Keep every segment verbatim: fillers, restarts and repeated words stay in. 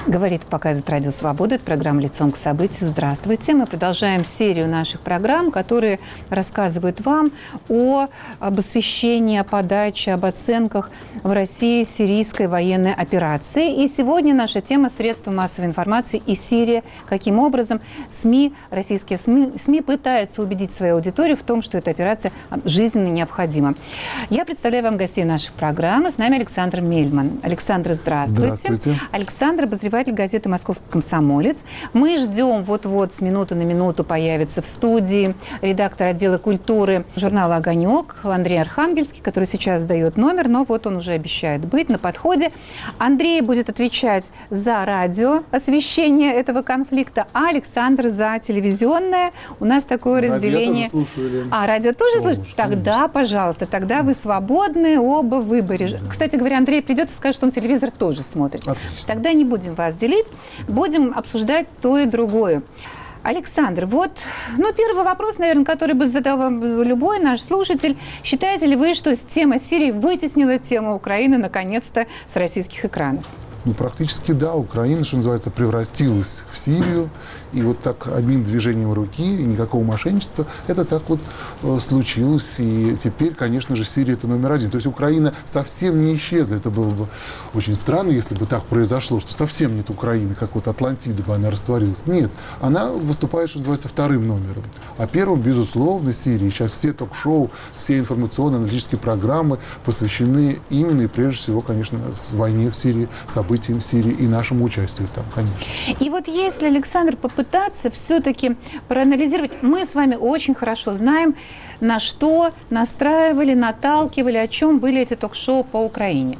Говорит, показывает Радио Свобода. Это программа «Лицом к событию». Здравствуйте. Мы продолжаем серию наших программ, которые рассказывают вам о, об освещении, о подаче, об оценках в России сирийской военной операции. И сегодня наша тема – средства массовой информации и Сирия. Каким образом СМИ, российские СМИ, СМИ пытаются убедить свою аудиторию в том, что эта операция жизненно необходима. Я представляю вам гостей нашей программы. С нами Александр Мельман. Александр, здравствуйте. Здравствуйте. Александр, обозреватель газеты «Московский комсомолец». Мы ждем, вот-вот с минуты на минуту появится в студии редактор отдела культуры журнала «Огонек» Андрей Архангельский, который сейчас сдает номер, но вот он уже обещает быть на подходе. Андрей будет отвечать за радио, освещение этого конфликта, а Александр за телевизионное. У нас такое радио разделение. Я тоже слушаю, Лен. А, радио тоже О, слушает? Тогда, пожалуйста, тогда вы свободны оба в выборе. Да. Кстати говоря, Андрей придет и скажет, что он телевизор тоже смотрит. Отлично. Тогда не будем вас делить, будем обсуждать то и другое. Александр, вот, ну, первый вопрос, наверное, который бы задал вам любой наш слушатель. Считаете ли вы, что тема Сирии вытеснила тему Украины, наконец-то, с российских экранов? Ну, практически да. Украина, что называется, превратилась в Сирию. И вот так одним движением руки, и никакого мошенничества, это так вот э, случилось. И теперь, конечно же, Сирия – это номер один. То есть Украина совсем не исчезла. Это было бы очень странно, если бы так произошло, что совсем нет Украины, как вот Атлантида бы она растворилась. Нет. Она выступает, что называется, вторым номером. А первым, безусловно, Сирии. Сейчас все ток-шоу, все информационно-аналитические программы посвящены именно и прежде всего, конечно, войне в Сирии, событиям в Сирии и нашему участию там, конечно. И вот если, Александр, попытаться все-таки проанализировать, мы с вами очень хорошо знаем, на что настраивали, наталкивали, о чем были эти ток-шоу по Украине.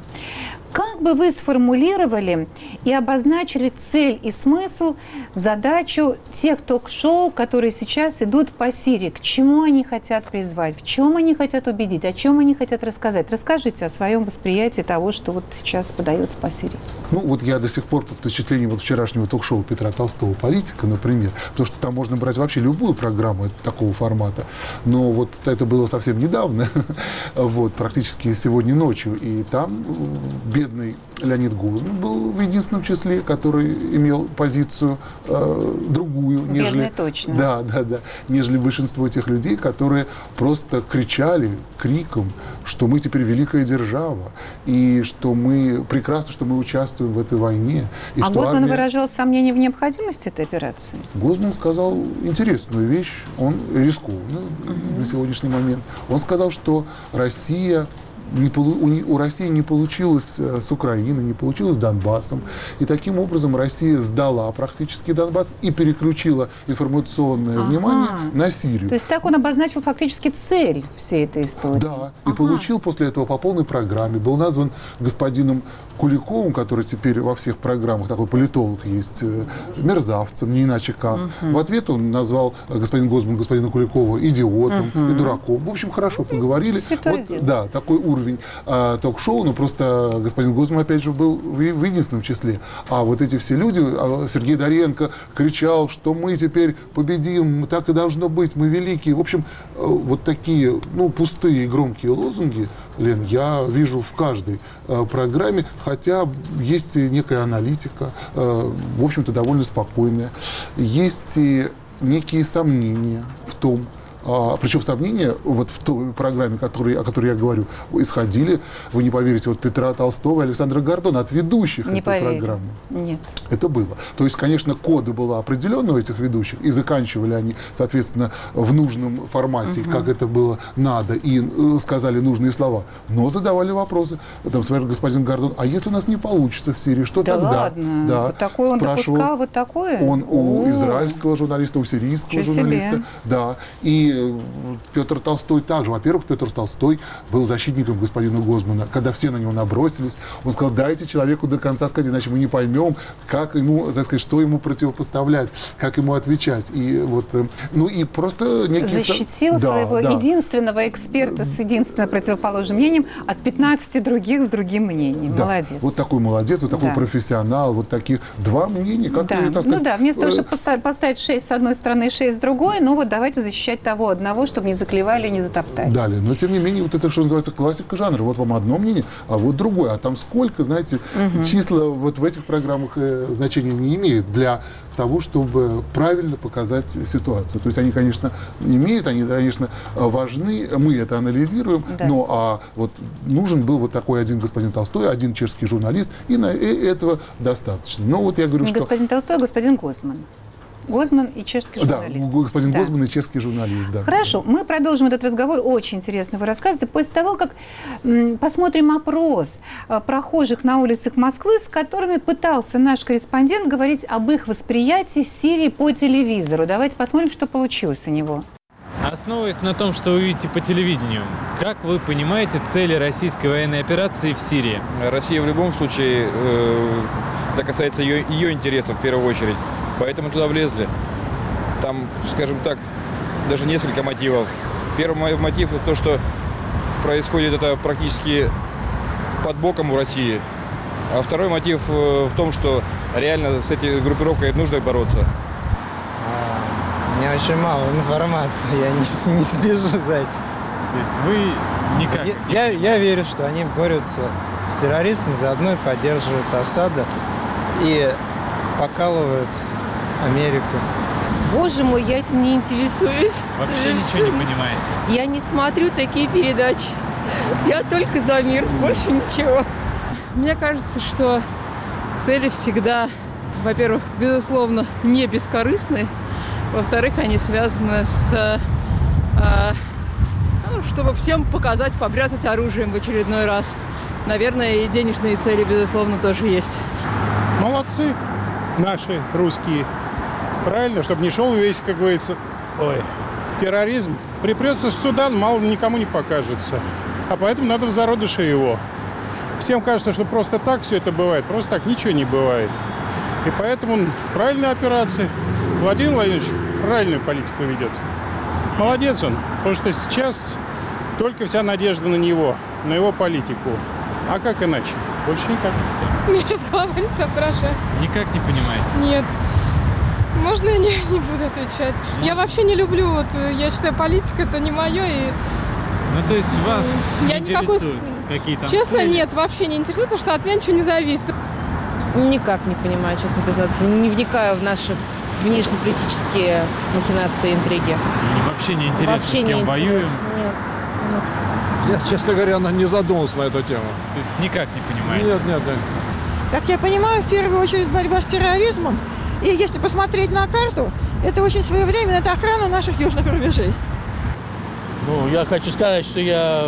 Как бы вы сформулировали и обозначили цель и смысл, задачу тех ток-шоу, которые сейчас идут по Сирии? К чему они хотят призвать? В чем они хотят убедить? О чем они хотят рассказать? Расскажите о своем восприятии того, что вот сейчас подается по Сирии. Ну, вот я до сих пор под впечатлением вот вчерашнего ток-шоу Петра Толстого «Политика», например, потому что там можно брать вообще любую программу такого формата, но вот это было совсем недавно, вот, практически сегодня ночью, и там бедный Леонид Гозман был в единственном числе, который имел позицию э, другую, нежели, бедный точно. Да, да, да, нежели большинство тех людей, которые просто кричали криком, что мы теперь великая держава, и что мы прекрасно, что мы участвуем в этой войне. И а что Гозман армия... выражал сомнение в необходимости этой операции? Гозман сказал интересную вещь, он рискованный uh-huh. на сегодняшний момент. Он сказал, что Россия... Не, у, у России не получилось с Украиной, не получилось с Донбассом. И таким образом Россия сдала практически Донбасс и переключила информационное ага. внимание на Сирию. То есть так он обозначил фактически цель всей этой истории? Да, ага. и получил после этого по полной программе. Был назван господином Куликовым, который теперь во всех программах, такой политолог есть, мерзавцем, не иначе как. Угу. В ответ он назвал господин Гозман господина Куликова идиотом угу. и дураком. В общем, хорошо поговорили. Вот, да, такой уровень а, ток-шоу, но просто господин Гозман, опять же, был в, в единственном числе. А вот эти все люди, а Сергей Доренко кричал, что мы теперь победим, так и должно быть, мы великие. В общем, вот такие, ну, пустые и громкие лозунги, Лен, я вижу в каждой э, программе, хотя есть и некая аналитика, э, в общем-то, довольно спокойная. Есть и некие сомнения в том, А, причем сомнения вот в той программе, который, о которой я говорю, исходили, вы не поверите, от Петра Толстого и Александра Гордона, от ведущих не этой поверю. программы. Нет. Это было. То есть, конечно, коды было определенно у этих ведущих, и заканчивали они, соответственно, в нужном формате, угу. как это было надо, и э, сказали нужные слова. Но задавали вопросы. Там, например, господин Гордон, а если у нас не получится в Сирии, что да тогда? Ладно? Да, вот такое он допускал, вот такое? Он у О-о-о. израильского журналиста, у сирийского Чего журналиста. себе. Да. И Петр Толстой также. Во-первых, Петр Толстой был защитником господина Гозмана. Когда все на него набросились, он сказал, дайте человеку до конца сказать, иначе мы не поймем, как ему, так сказать, что ему противопоставлять, как ему отвечать. И вот, ну и просто некий... Защитил да, своего да. единственного эксперта с единственно противоположным мнением от пятнадцати других с другим мнением. Да. Молодец. Вот такой молодец, вот такой да. профессионал, вот таких два мнения. Как да. и, так сказать, ну да, вместо того, чтобы поставить шесть с одной стороны и шесть с другой, ну вот давайте защищать того того одного, чтобы не заклевали, не затоптали. Далее. Но, тем не менее, вот это, что называется, классика жанра. Вот вам одно мнение, а вот другое. А там сколько, знаете, угу. числа вот в этих программах э, значения не имеют для того, чтобы правильно показать ситуацию. То есть они, конечно, имеют, они, конечно, важны, мы это анализируем, да. но а, вот нужен был вот такой один господин Толстой, один чешский журналист, и на и этого достаточно. Но вот я говорю, не что... господин Толстой, а господин Гозман. Гозман и чешский журналист. Да, господин да. Гозман и чешский журналист, да. Хорошо, мы продолжим этот разговор, очень интересно вы рассказываете, после того, как м, посмотрим опрос а, прохожих на улицах Москвы, с которыми пытался наш корреспондент говорить об их восприятии Сирии по телевизору. Давайте посмотрим, что получилось у него. Основываясь на том, что вы видите по телевидению, как вы понимаете цели российской военной операции в Сирии? Россия в любом случае, э, это касается ее, ее интересов в первую очередь. Поэтому туда влезли. Там, скажем так, даже несколько мотивов. Первый мотив – это то, что происходит это практически под боком у России. А второй мотив в том, что реально с этой группировкой нужно бороться. У меня очень мало информации, я не, не слежу за этим. То есть вы никак... Я, я, я верю, что они борются с террористами, заодно и поддерживают Асада и покалывают Америку. Боже мой, я этим не интересуюсь. Вообще совершенно. Ничего не понимаете? Я не смотрю такие передачи. Я только за мир, больше ничего. Мне кажется, что цели всегда, во-первых, безусловно, не бескорыстны. Во-вторых, они связаны с... Э, ну, чтобы всем показать, побряцать оружием в очередной раз. Наверное, и денежные цели, безусловно, тоже есть. Молодцы наши русские. Правильно, чтобы не шел весь, как говорится, ой, терроризм. Припрется в Судан, мало никому не покажется. А поэтому надо в зародыше его. Всем кажется, что просто так все это бывает. Просто так ничего не бывает. И поэтому правильная операция. Владимир Владимирович правильную политику ведет. Молодец он. Потому что сейчас только вся надежда на него, на его политику. А как иначе? Больше никак. Мне сейчас голова не соображает. Никак не понимаете? Нет. Можно я не, не буду отвечать? Ну. Я вообще не люблю, вот, я считаю, политика это не мое. И... Ну, то есть вас я не никакой... интересуют какие-то... Честно, цели? Нет, вообще не интересует, потому что от меня ничего не зависит. Никак не понимаю, честно признаться. Не вникаю в наши внешнеполитические махинации, интриги. И вообще не интересно, вообще с кем не воюем? Нет, нет. Я, честно говоря, не задумался на эту тему. То есть никак не понимаете? Нет, нет, нет. Как я понимаю, в первую очередь борьба с терроризмом. И если посмотреть на карту, это очень своевременно, это охрана наших южных рубежей. Ну, я хочу сказать, что я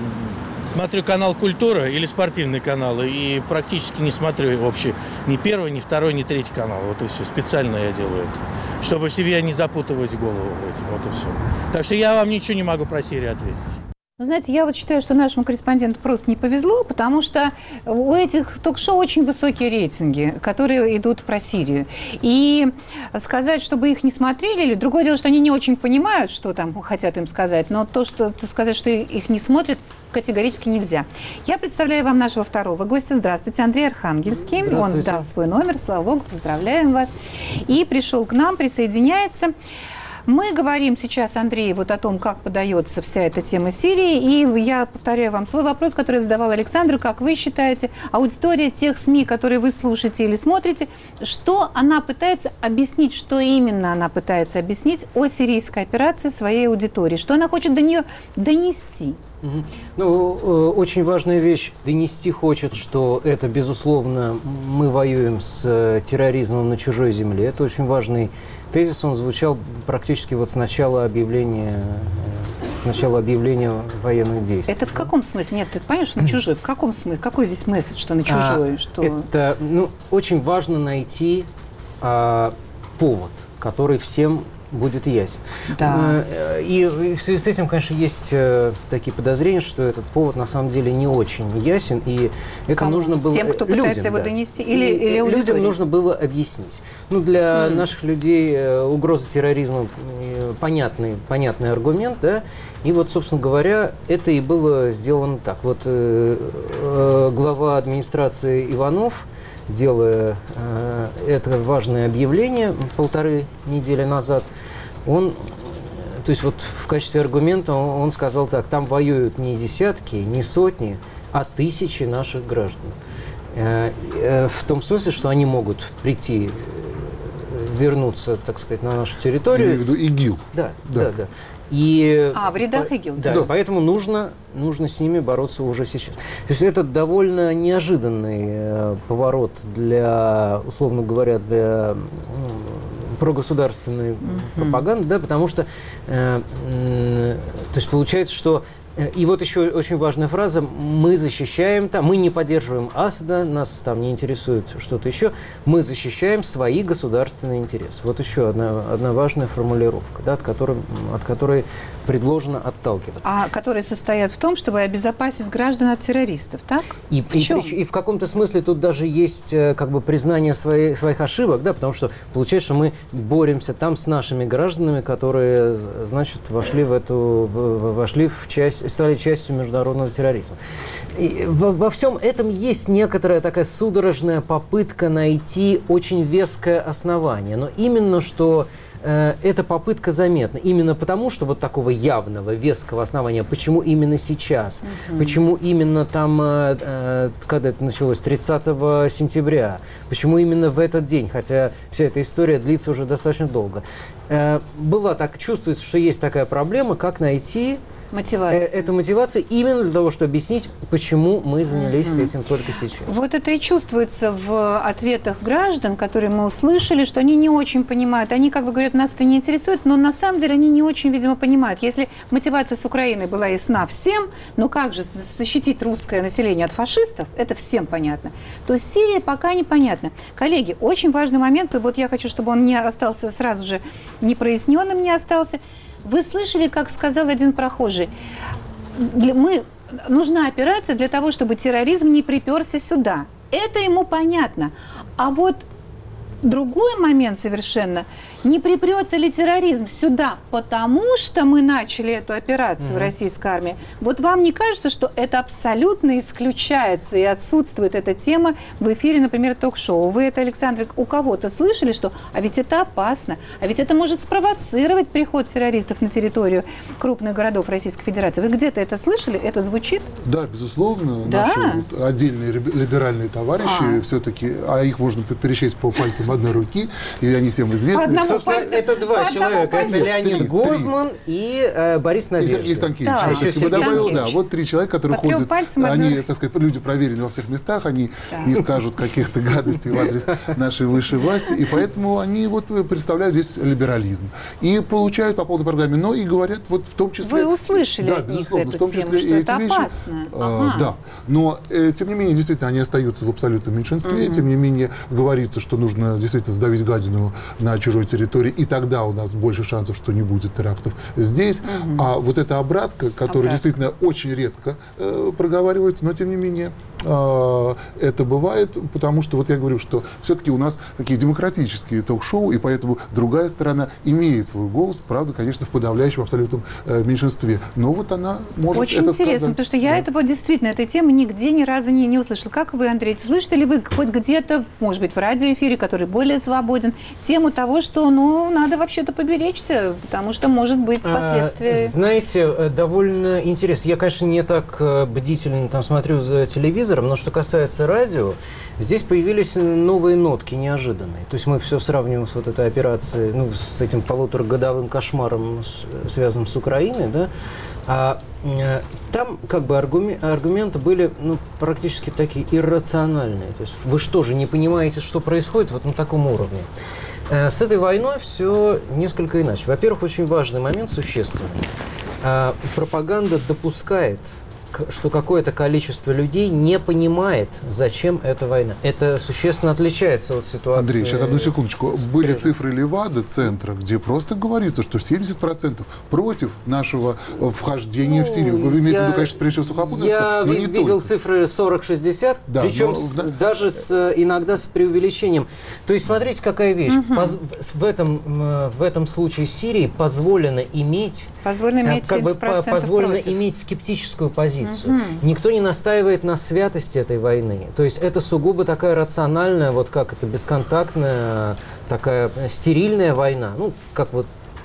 смотрю канал «Культура» или спортивные каналы, и практически не смотрю вообще ни первый, ни второй, ни третий канал. Вот и все. Специально я делаю это, чтобы себе не запутывать голову этим. Вот и все. Так что я вам ничего не могу про Сирию ответить. Вы знаете, я вот считаю, что нашему корреспонденту просто не повезло, потому что у этих ток-шоу очень высокие рейтинги, которые идут про Сирию. И сказать, чтобы их не смотрели, или другое дело, что они не очень понимают, что там хотят им сказать, но то, что сказать, что их не смотрят, категорически нельзя. Я представляю вам нашего второго гостя. Здравствуйте, Андрей Архангельский. Он сдал свой номер, слава богу, поздравляем вас. И пришел к нам, присоединяется. Мы говорим сейчас, Андрей, вот о том, как подается вся эта тема Сирии. И я повторяю вам свой вопрос, который задавал Александр. Как вы считаете, аудитория тех СМИ, которые вы слушаете или смотрите, что она пытается объяснить, что именно она пытается объяснить о сирийской операции своей аудитории? Что она хочет до нее донести? Ну, очень важная вещь. Донести хочет, что это, безусловно, мы воюем с терроризмом на чужой земле. Это очень важный тезис. Он звучал практически вот с начала объявления, с начала объявления военных действий. Это в каком смысле? Нет, ты понимаешь, что на чужой. В каком смысле? Какой здесь месседж, что на чужой? А, что... Это, ну, очень важно найти а, повод, который всем будет ясен. Да. И в связи с этим, конечно, есть такие подозрения, что этот повод на самом деле не очень ясен, и это Кому? нужно было... Тем, кто пытается людям, его да. донести? Или, или аудитории? Людям нужно было объяснить. Ну, для mm. наших людей угроза терроризма понятный, понятный аргумент, да, и вот, собственно говоря, это и было сделано так. Вот э, э, глава администрации Иванов, делая э, это важное объявление полторы недели назад, он то есть вот в качестве аргумента он, он сказал так: там воюют не десятки, не сотни, а тысячи наших граждан. Э, э, в том смысле, что они могут прийти, вернуться, так сказать, на нашу территорию. Я имею в виду ИГИЛ. Да, да, да. да. И, а, в рядах ИГИЛ. Да, да. Поэтому нужно, нужно с ними бороться уже сейчас. То есть это довольно неожиданный э, поворот для, условно говоря, для ну, прогосударственной mm-hmm. пропаганды, да, потому что э, э, то есть получается, что и вот еще очень важная фраза: мы защищаем, там, мы не поддерживаем Асада, нас там не интересует что-то еще, мы защищаем свои государственные интересы. Вот еще одна, одна важная формулировка, да, от, которой, от которой предложено отталкиваться. А которые состоят в том, чтобы обезопасить граждан от террористов, так? И в, и, и, и в каком-то смысле тут даже есть как бы признание своих, своих ошибок, да, потому что получается, что мы боремся там с нашими гражданами, которые, значит, вошли в эту, вошли в часть, стали частью международного терроризма. И во, во всем этом есть некоторая такая судорожная попытка найти очень веское основание, но именно что э, эта попытка заметна именно потому, что вот такого явного веского основания, почему именно сейчас, uh-huh. почему именно там, э, э, когда это началось, тридцатого сентября, почему именно в этот день, хотя вся эта история длится уже достаточно долго. Э, была так, чувствуется, что есть такая проблема, как найти мотивацию. Эту мотивацию именно для того, чтобы объяснить, почему мы занялись mm-hmm. этим только сейчас. Вот это и чувствуется в ответах граждан, которые мы услышали, что они не очень понимают. Они как бы говорят, нас это не интересует, но на самом деле они не очень, видимо, понимают. Если мотивация с Украиной была ясна всем, но как же защитить русское население от фашистов, это всем понятно. То Сирия пока непонятно. Коллеги, очень важный момент, и вот я хочу, чтобы он не остался сразу же непроясненным, не остался. Вы слышали, как сказал один прохожий, мы, нужна операция для того, чтобы терроризм не приперся сюда. Это ему понятно. А вот другой момент совершенно, не припрется ли терроризм сюда, потому что мы начали эту операцию, mm-hmm. российской армии. Вот вам не кажется, что это абсолютно исключается и отсутствует эта тема в эфире, например, ток-шоу? Вы это, Александр, у кого-то слышали, что а ведь это опасно, а ведь это может спровоцировать приход террористов на территорию крупных городов Российской Федерации? Вы где-то это слышали? Это звучит? Да, безусловно. Да? Наши вот отдельные либеральные товарищи, а. все-таки, а их можно перечесть по пальцам одной руки, и они всем известны. Собственно, это два человека. Это Леонид три, Гозман три. и э, Борис Надеждин. И Сергей Станкевич. Да. А, еще добавил, да, вот три человека, которые по ходят, пальцам, они, одной... так сказать, люди проверены во всех местах, они да. не скажут каких-то гадостей в адрес нашей высшей власти, и поэтому они вот представляют здесь либерализм. И получают по полной программе, но и говорят вот в том числе... Вы услышали да, от них безусловно, эту в том тему, числе что и это эти вещи, опасно. А, ага. Да, но э, тем не менее, действительно, они остаются в абсолютном меньшинстве, угу. тем не менее, говорится, что нужно действительно сдавить гадину на чужой территории, и тогда у нас больше шансов, что не будет терактов здесь. Угу. А вот эта обратка, которая обратка. действительно очень редко э, проговаривается, но тем не менее э, это бывает, потому что вот я говорю, что все-таки у нас такие демократические ток-шоу, и поэтому другая сторона имеет свой голос, правда, конечно, в подавляющем абсолютном э, меньшинстве. Но вот она может Очень это интересно, сказать. потому что я да. это вот действительно, этой темы нигде ни разу не, не услышала. Как вы, Андрей, слышите ли вы хоть где-то, может быть, в радиоэфире, который более свободен, тему того, что, ну, надо вообще-то поберечься, потому что, может быть, последствия... А, знаете, довольно интересно. Я, конечно, не так бдительно там смотрю за телевизором, но что касается радио, здесь появились новые нотки, неожиданные. То есть мы все сравниваем с вот этой операцией, ну, с этим полуторагодовым кошмаром, с, связанным с Украиной, да, а э, там как бы аргумен, аргументы были, ну, практически такие иррациональные. То есть вы что же не понимаете, что происходит вот на таком уровне? Э, с этой войной все несколько иначе. Во-первых, очень важный момент, существенный. Э, пропаганда допускает, что какое-то количество людей не понимает, зачем эта война. Это существенно отличается от ситуации... Андрей, сейчас одну секундочку. Были цифры Левада-центра, где просто говорится, что семьдесят процентов против нашего вхождения ну, в Сирию. Вы имеете в виду, конечно, прежде всего сухопутное, но не видел только. Цифры сорок-шестьдесят, да, причем но, с, да. даже с, иногда с преувеличением. То есть, смотрите, какая вещь. Угу. Поз, в, этом, в этом случае Сирии позволено иметь... Позволено иметь как бы, позволено против. иметь скептическую позицию. Угу. Никто не настаивает на святости этой войны. То есть это сугубо такая рациональная, вот как это, бесконтактная, такая стерильная война. Ну, как вот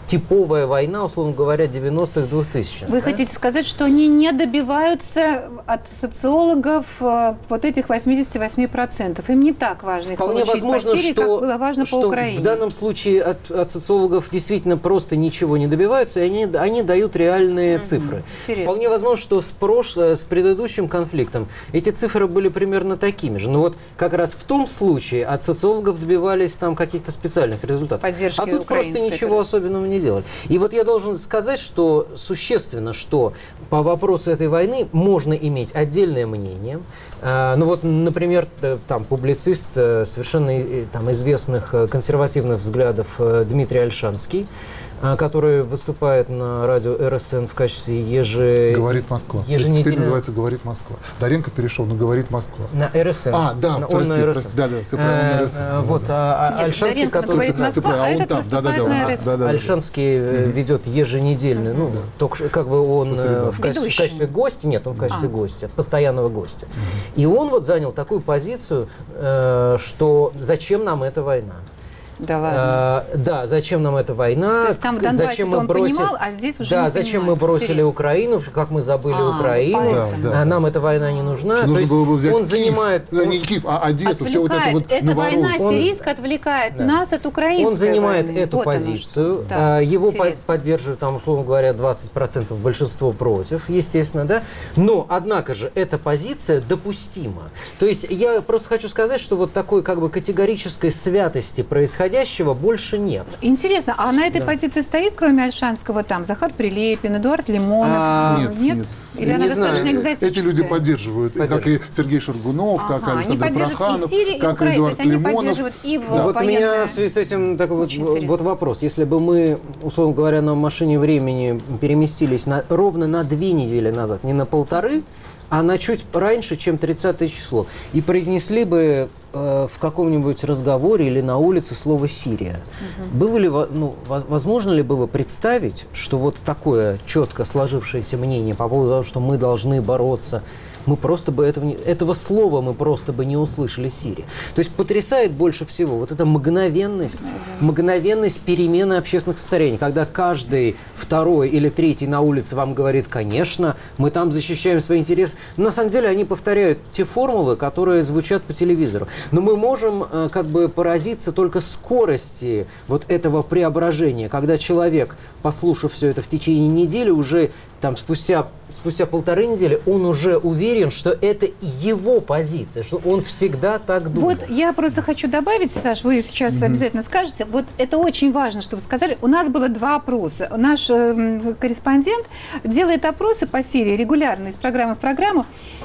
типовая война, условно говоря, девяностых, двухтысячных. Вы да? хотите сказать, что они не добиваются от социологов э, вот этих восемьдесят восемь процентов? Им не так важно их Вполне получить возможно, по Сирии, что, как было важно что по Украине. в данном случае от, от социологов действительно просто ничего не добиваются, и они, они дают реальные mm-hmm. цифры. Интересно. Вполне возможно, что с, прош... с предыдущим конфликтом эти цифры были примерно такими же. Но вот как раз в том случае от социологов добивались там каких-то специальных результатов. Поддержки а тут просто ничего особенного не делали. И вот я должен сказать, что существенно, что по вопросу этой войны можно иметь отдельное мнение. А, ну вот, например, там публицист совершенно там, известных консервативных взглядов Дмитрий Ольшанский, который выступает на радио эр эс эн в качестве еже... «Говорит Москва». Еженедельно... Теперь называется «Говорит Москва». Даренко перешел на «Говорит Москва». На эр эс эн. А, да, на, прости, на эр эс эн. прости, да, да, все правильно, на эр эс эн. А, вот, а, Нет, Ольшанский, Даренко который... «Говорит Москва», а этот там, да, да, да, на эр эс эн. да, да, да. Ольшанский mm-hmm. ведет еженедельно, ну, да. только как бы он в качестве, в качестве гостя, нет, он в качестве а. гостя, постоянного гостя. Mm-hmm. И он вот занял такую позицию, э, что зачем нам эта война? Да ладно. А, да, зачем нам эта война? То есть там в Донбассе зачем мы он бросили... понимал, а здесь уже Да, не зачем понимает. мы бросили Интересно. Украину, как мы забыли а, Украину, да, да. а нам эта война не нужна. Нужно То есть было бы взять он Киев, занимает... да, не Киев, а Одессу, все вот это вот Эта война Новороссию. сирийская отвлекает Да. нас от украинской Он занимает войны. эту Вот позицию, да, а, его по- интересно. поддерживают, там, условно говоря, двадцать процентов, большинство против, естественно, да. Но, однако же, эта позиция допустима. То есть я просто хочу сказать, что вот такой как бы категорической святости происходящего больше нет. Интересно, а на этой Да. позиции стоит, кроме Ольшанского, там Захар Прилепин, Эдуард Лимонов? А, Нет, нет. Или она Не достаточно знаю. экзотическая? Эти люди поддерживают, как и Сергей Шаргунов, как Ага, Александр они поддерживают Проханов, и Сирию, и как Украину, то Эдуард есть они Лимонов. поддерживают и в Да. Вот у меня военное. в связи с этим такой вот, Очень интересно. вот вопрос. Если бы мы, условно говоря, на машине времени переместились на, ровно на две недели назад, не на полторы, а на чуть раньше, чем тридцатое число, и произнесли бы э, в каком-нибудь разговоре или на улице слово «Сирия», угу. было ли, ну, возможно ли было представить, что вот такое четко сложившееся мнение по поводу того, что мы должны бороться, мы просто бы этого, не, этого слова мы просто бы не услышали Сирии. То есть потрясает больше всего вот эта мгновенность, мгновенность перемены общественных состояний, когда каждый второй или третий на улице вам говорит, конечно, мы там защищаем свои интересы. Но на самом деле они повторяют те формулы, которые звучат по телевизору. Но мы можем э, как бы поразиться только скорости вот этого преображения, когда человек, послушав все это в течение недели, уже там спустя, спустя полторы недели, он уже уверен, что это его позиция, что он всегда так думал. Вот я просто хочу добавить, Саш, вы сейчас mm-hmm. обязательно скажете, вот это очень важно, что вы сказали. У нас было два опроса. Наш э, корреспондент делает опросы по Сирии регулярно, из программы в программу.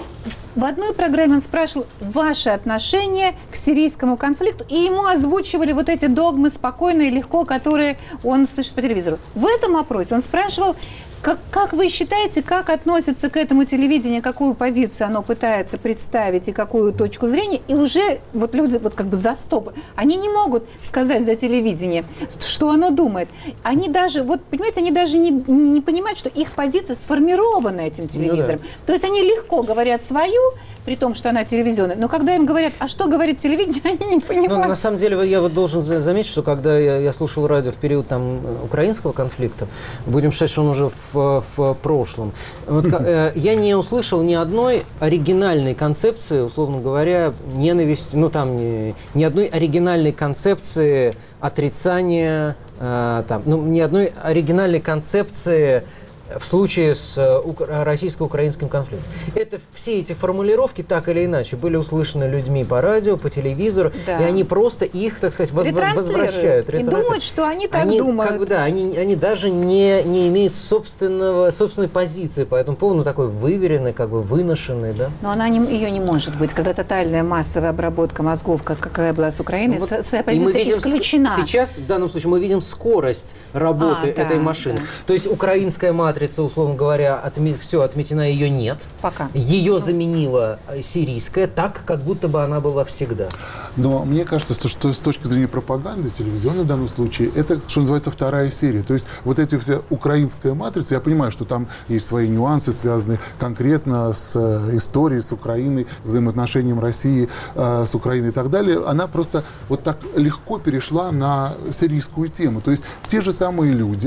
В одной программе он спрашивал ваше отношение к сирийскому конфликту, и ему озвучивали вот эти догмы спокойно и легко, которые он слышит по телевизору. В этом опросе он спрашивал, как, как вы считаете, как относится к этому телевидению, какую позицию оно пытается представить и какую точку зрения, и уже вот люди вот как бы за стоп, они не могут сказать за телевидение, что оно думает. Они даже, вот понимаете, они даже не, не, не понимают, что их позиция сформирована этим телевизором. Ну, да. То есть они легко говорят свою, при том, что она телевизионная, но когда им говорят, а что говорит телевидение, они не понимают. Ну, на самом деле, я вот должен заметить, что когда я, я слушал радио в период там украинского конфликта, будем считать, что он уже в, в прошлом, вот, э, я не услышал ни одной оригинальной концепции, условно говоря, ненависти, ну там ни, ни одной оригинальной концепции отрицания, э, там, ну, ни одной оригинальной концепции в случае с российско-украинским конфликтом. Это все эти формулировки так или иначе были услышаны людьми по радио, по телевизору, да. И они просто их, так сказать, возвра- возвращают. И думают, что они так они, думают. Как бы, да, они, они даже не, не имеют собственного, собственной позиции по этому поводу, ну, такой выверенной, как бы выношенной, да. Но она не, ее не может быть, когда тотальная массовая обработка мозгов, как, какая была с Украиной, ну, вот, своя позиция видим, исключена. Сейчас, в данном случае, мы видим скорость работы а, этой да, машины. Да. То есть украинская матрица матрица, условно говоря, отме- все отметена, ее нет. Пока. Ее заменила сирийская, так, как будто бы она была всегда. Но мне кажется, что, что с точки зрения пропаганды, телевизионной в данном случае, это, что называется, вторая серия. То есть вот эти все украинская матрица, я понимаю, что там есть свои нюансы, связанные конкретно с э, историей, с Украиной, взаимоотношением России э, с Украиной и так далее, она просто вот так легко перешла на сирийскую тему. То есть те же самые люди,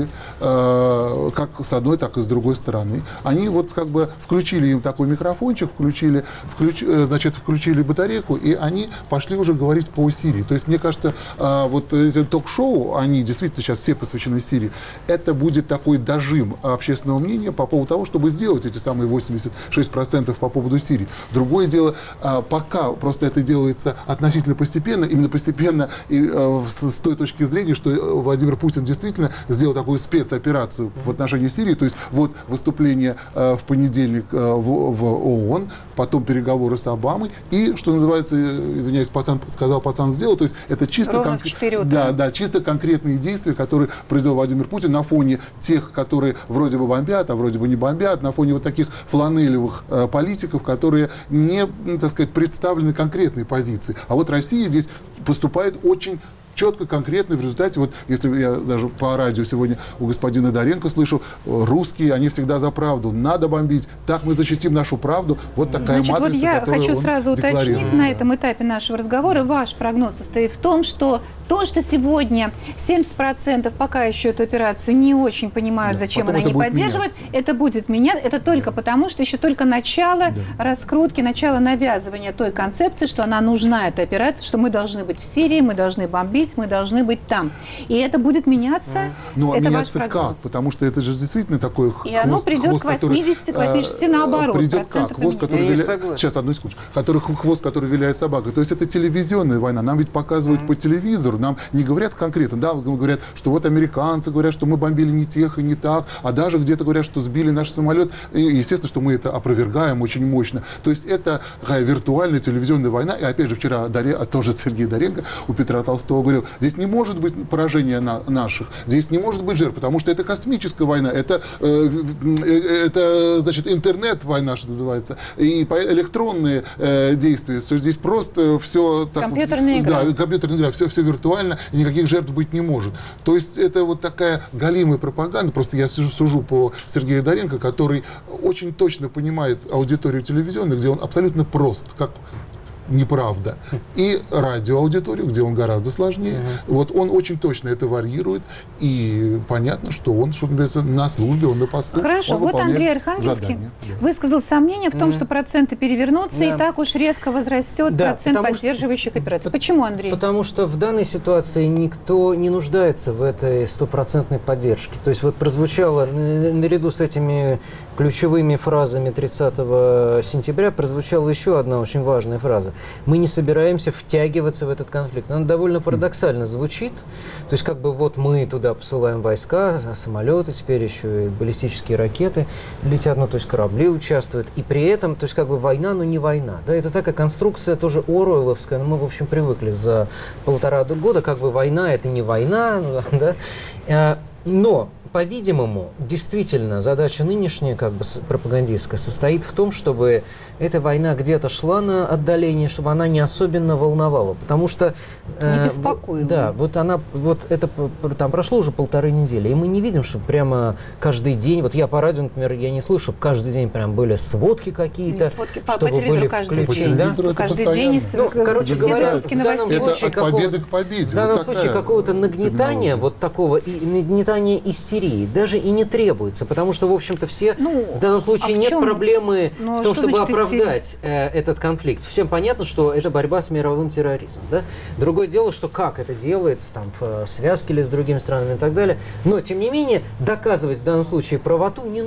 э, как с одной, так и с другой стороны, они вот как бы включили им такой микрофончик, включили, включ, э, значит, включили батарейку, и они пошли уже говорить по Сирии. То есть, мне кажется, э, вот эти ток-шоу, они действительно сейчас все посвящены Сирии, это будет такой дожим общественного мнения по поводу того, чтобы сделать эти самые восемьдесят шесть процентов по поводу Сирии. Другое дело, э, пока просто это делается относительно постепенно, именно постепенно и э, с, с той точки зрения, что Владимир Путин действительно сделал такую спецоперацию в отношении Сирии, то есть вот выступление э, в понедельник э, в, в ООН, потом переговоры с Обамой, и, что называется, извиняюсь, пацан сказал, пацан сделал, то есть это чисто, кон... да, да, чисто конкретные действия, которые произвел Владимир Путин на фоне тех, которые вроде бы бомбят, а вроде бы не бомбят, на фоне вот таких фланелевых э, политиков, которые не, так сказать, представлены конкретной позиции. А вот Россия здесь поступает очень четко, конкретно, в результате, вот если я даже по радио сегодня у господина Доренко слышу, русские, они всегда за правду, надо бомбить, так мы защитим нашу правду, вот такая Значит, матрица, вот я хочу сразу уточнить на да. этом этапе нашего разговора, ваш прогноз состоит в том, что то, что сегодня семьдесят процентов пока еще эту операцию не очень понимают, да, зачем она не поддерживает, меняться. Это будет меняться, это только потому, что еще только начало да. раскрутки, начало навязывания той концепции, что она нужна, эта операция, что мы должны быть в Сирии, мы должны бомбить, мы должны быть там. И это будет меняться. Ну, а это меняться ваш прогноз. Как? Потому что это же действительно такой хвост. И оно придет хвост, к восьмидесяти, к восьмидесяти наоборот. Придет как? Хвост, который виля... Сейчас, одну секундочку. Который, хвост, который виляет собакой. То есть это телевизионная война. Нам ведь показывают mm-hmm. по телевизору. Нам не говорят конкретно. Да, говорят, что вот американцы говорят, что мы бомбили не тех и не так. А даже где-то говорят, что сбили наш самолет. И, естественно, что мы это опровергаем очень мощно. То есть это такая виртуальная телевизионная война. И опять же, вчера Даре... тоже Сергей Доренко у Петра Толстого говорил, здесь не может быть поражения на наших, здесь не может быть жертв, потому что это космическая война, это, э, это значит, интернет-война, что называется, и электронные э, действия, что здесь просто все... Так, компьютерная игра. Да, компьютерная игра, все, все виртуально, и никаких жертв быть не может. То есть это вот такая галимая пропаганда, просто я сужу, сужу по Сергею Доренко, который очень точно понимает аудиторию телевизионную, где он абсолютно прост, как... неправда. И радиоаудиторию, где он гораздо сложнее. Uh-huh. Вот он очень точно это варьирует. И понятно, что он, что называется, на службе, он на посту. Хорошо, вот Андрей Архангельский задание. высказал сомнение в том, uh-huh. что проценты перевернутся, yeah. и так уж резко возрастет да, процент поддерживающих что... операций. Почему, Андрей? Потому что в данной ситуации никто не нуждается в этой стопроцентной поддержке. То есть вот прозвучало, наряду с этими ключевыми фразами тридцатого сентября, прозвучала еще одна очень важная фраза. Мы не собираемся втягиваться в этот конфликт. Она довольно парадоксально звучит. То есть как бы вот мы туда посылаем войска, самолеты, теперь еще и баллистические ракеты летят, ну то есть корабли участвуют. И при этом, то есть как бы война, но не война. Да, это такая конструкция тоже оруэлловская, но мы в общем привыкли за полтора года, как бы война это не война, да. Но по-видимому, действительно, задача нынешняя, как бы пропагандистская, состоит в том, чтобы эта война где-то шла на отдаление, чтобы она не особенно волновала, потому что... Не беспокоила. Э, да, вот она, вот это, там прошло уже полторы недели, и мы не видим, что прямо каждый день, вот я по радио, например, я не слышу, чтобы каждый день прям были сводки какие-то, сводки по, чтобы по были каждый включены, день. да? Каждый день, и ну, короче говоря, в данном случае, от победы к победе. В данном вот случае какого-то нагнетания, вот такого, и нагнетания истерии даже и не требуется, потому что, в общем-то, все, ну, в данном случае а нет чем? проблемы ну, в том, чтобы оправдать э, этот конфликт. Всем понятно, что это борьба с мировым терроризмом. Да? Другое дело, что как это делается, там, в связке или с другими странами и так далее. Но, тем не менее, доказывать в данном случае правоту не нужно.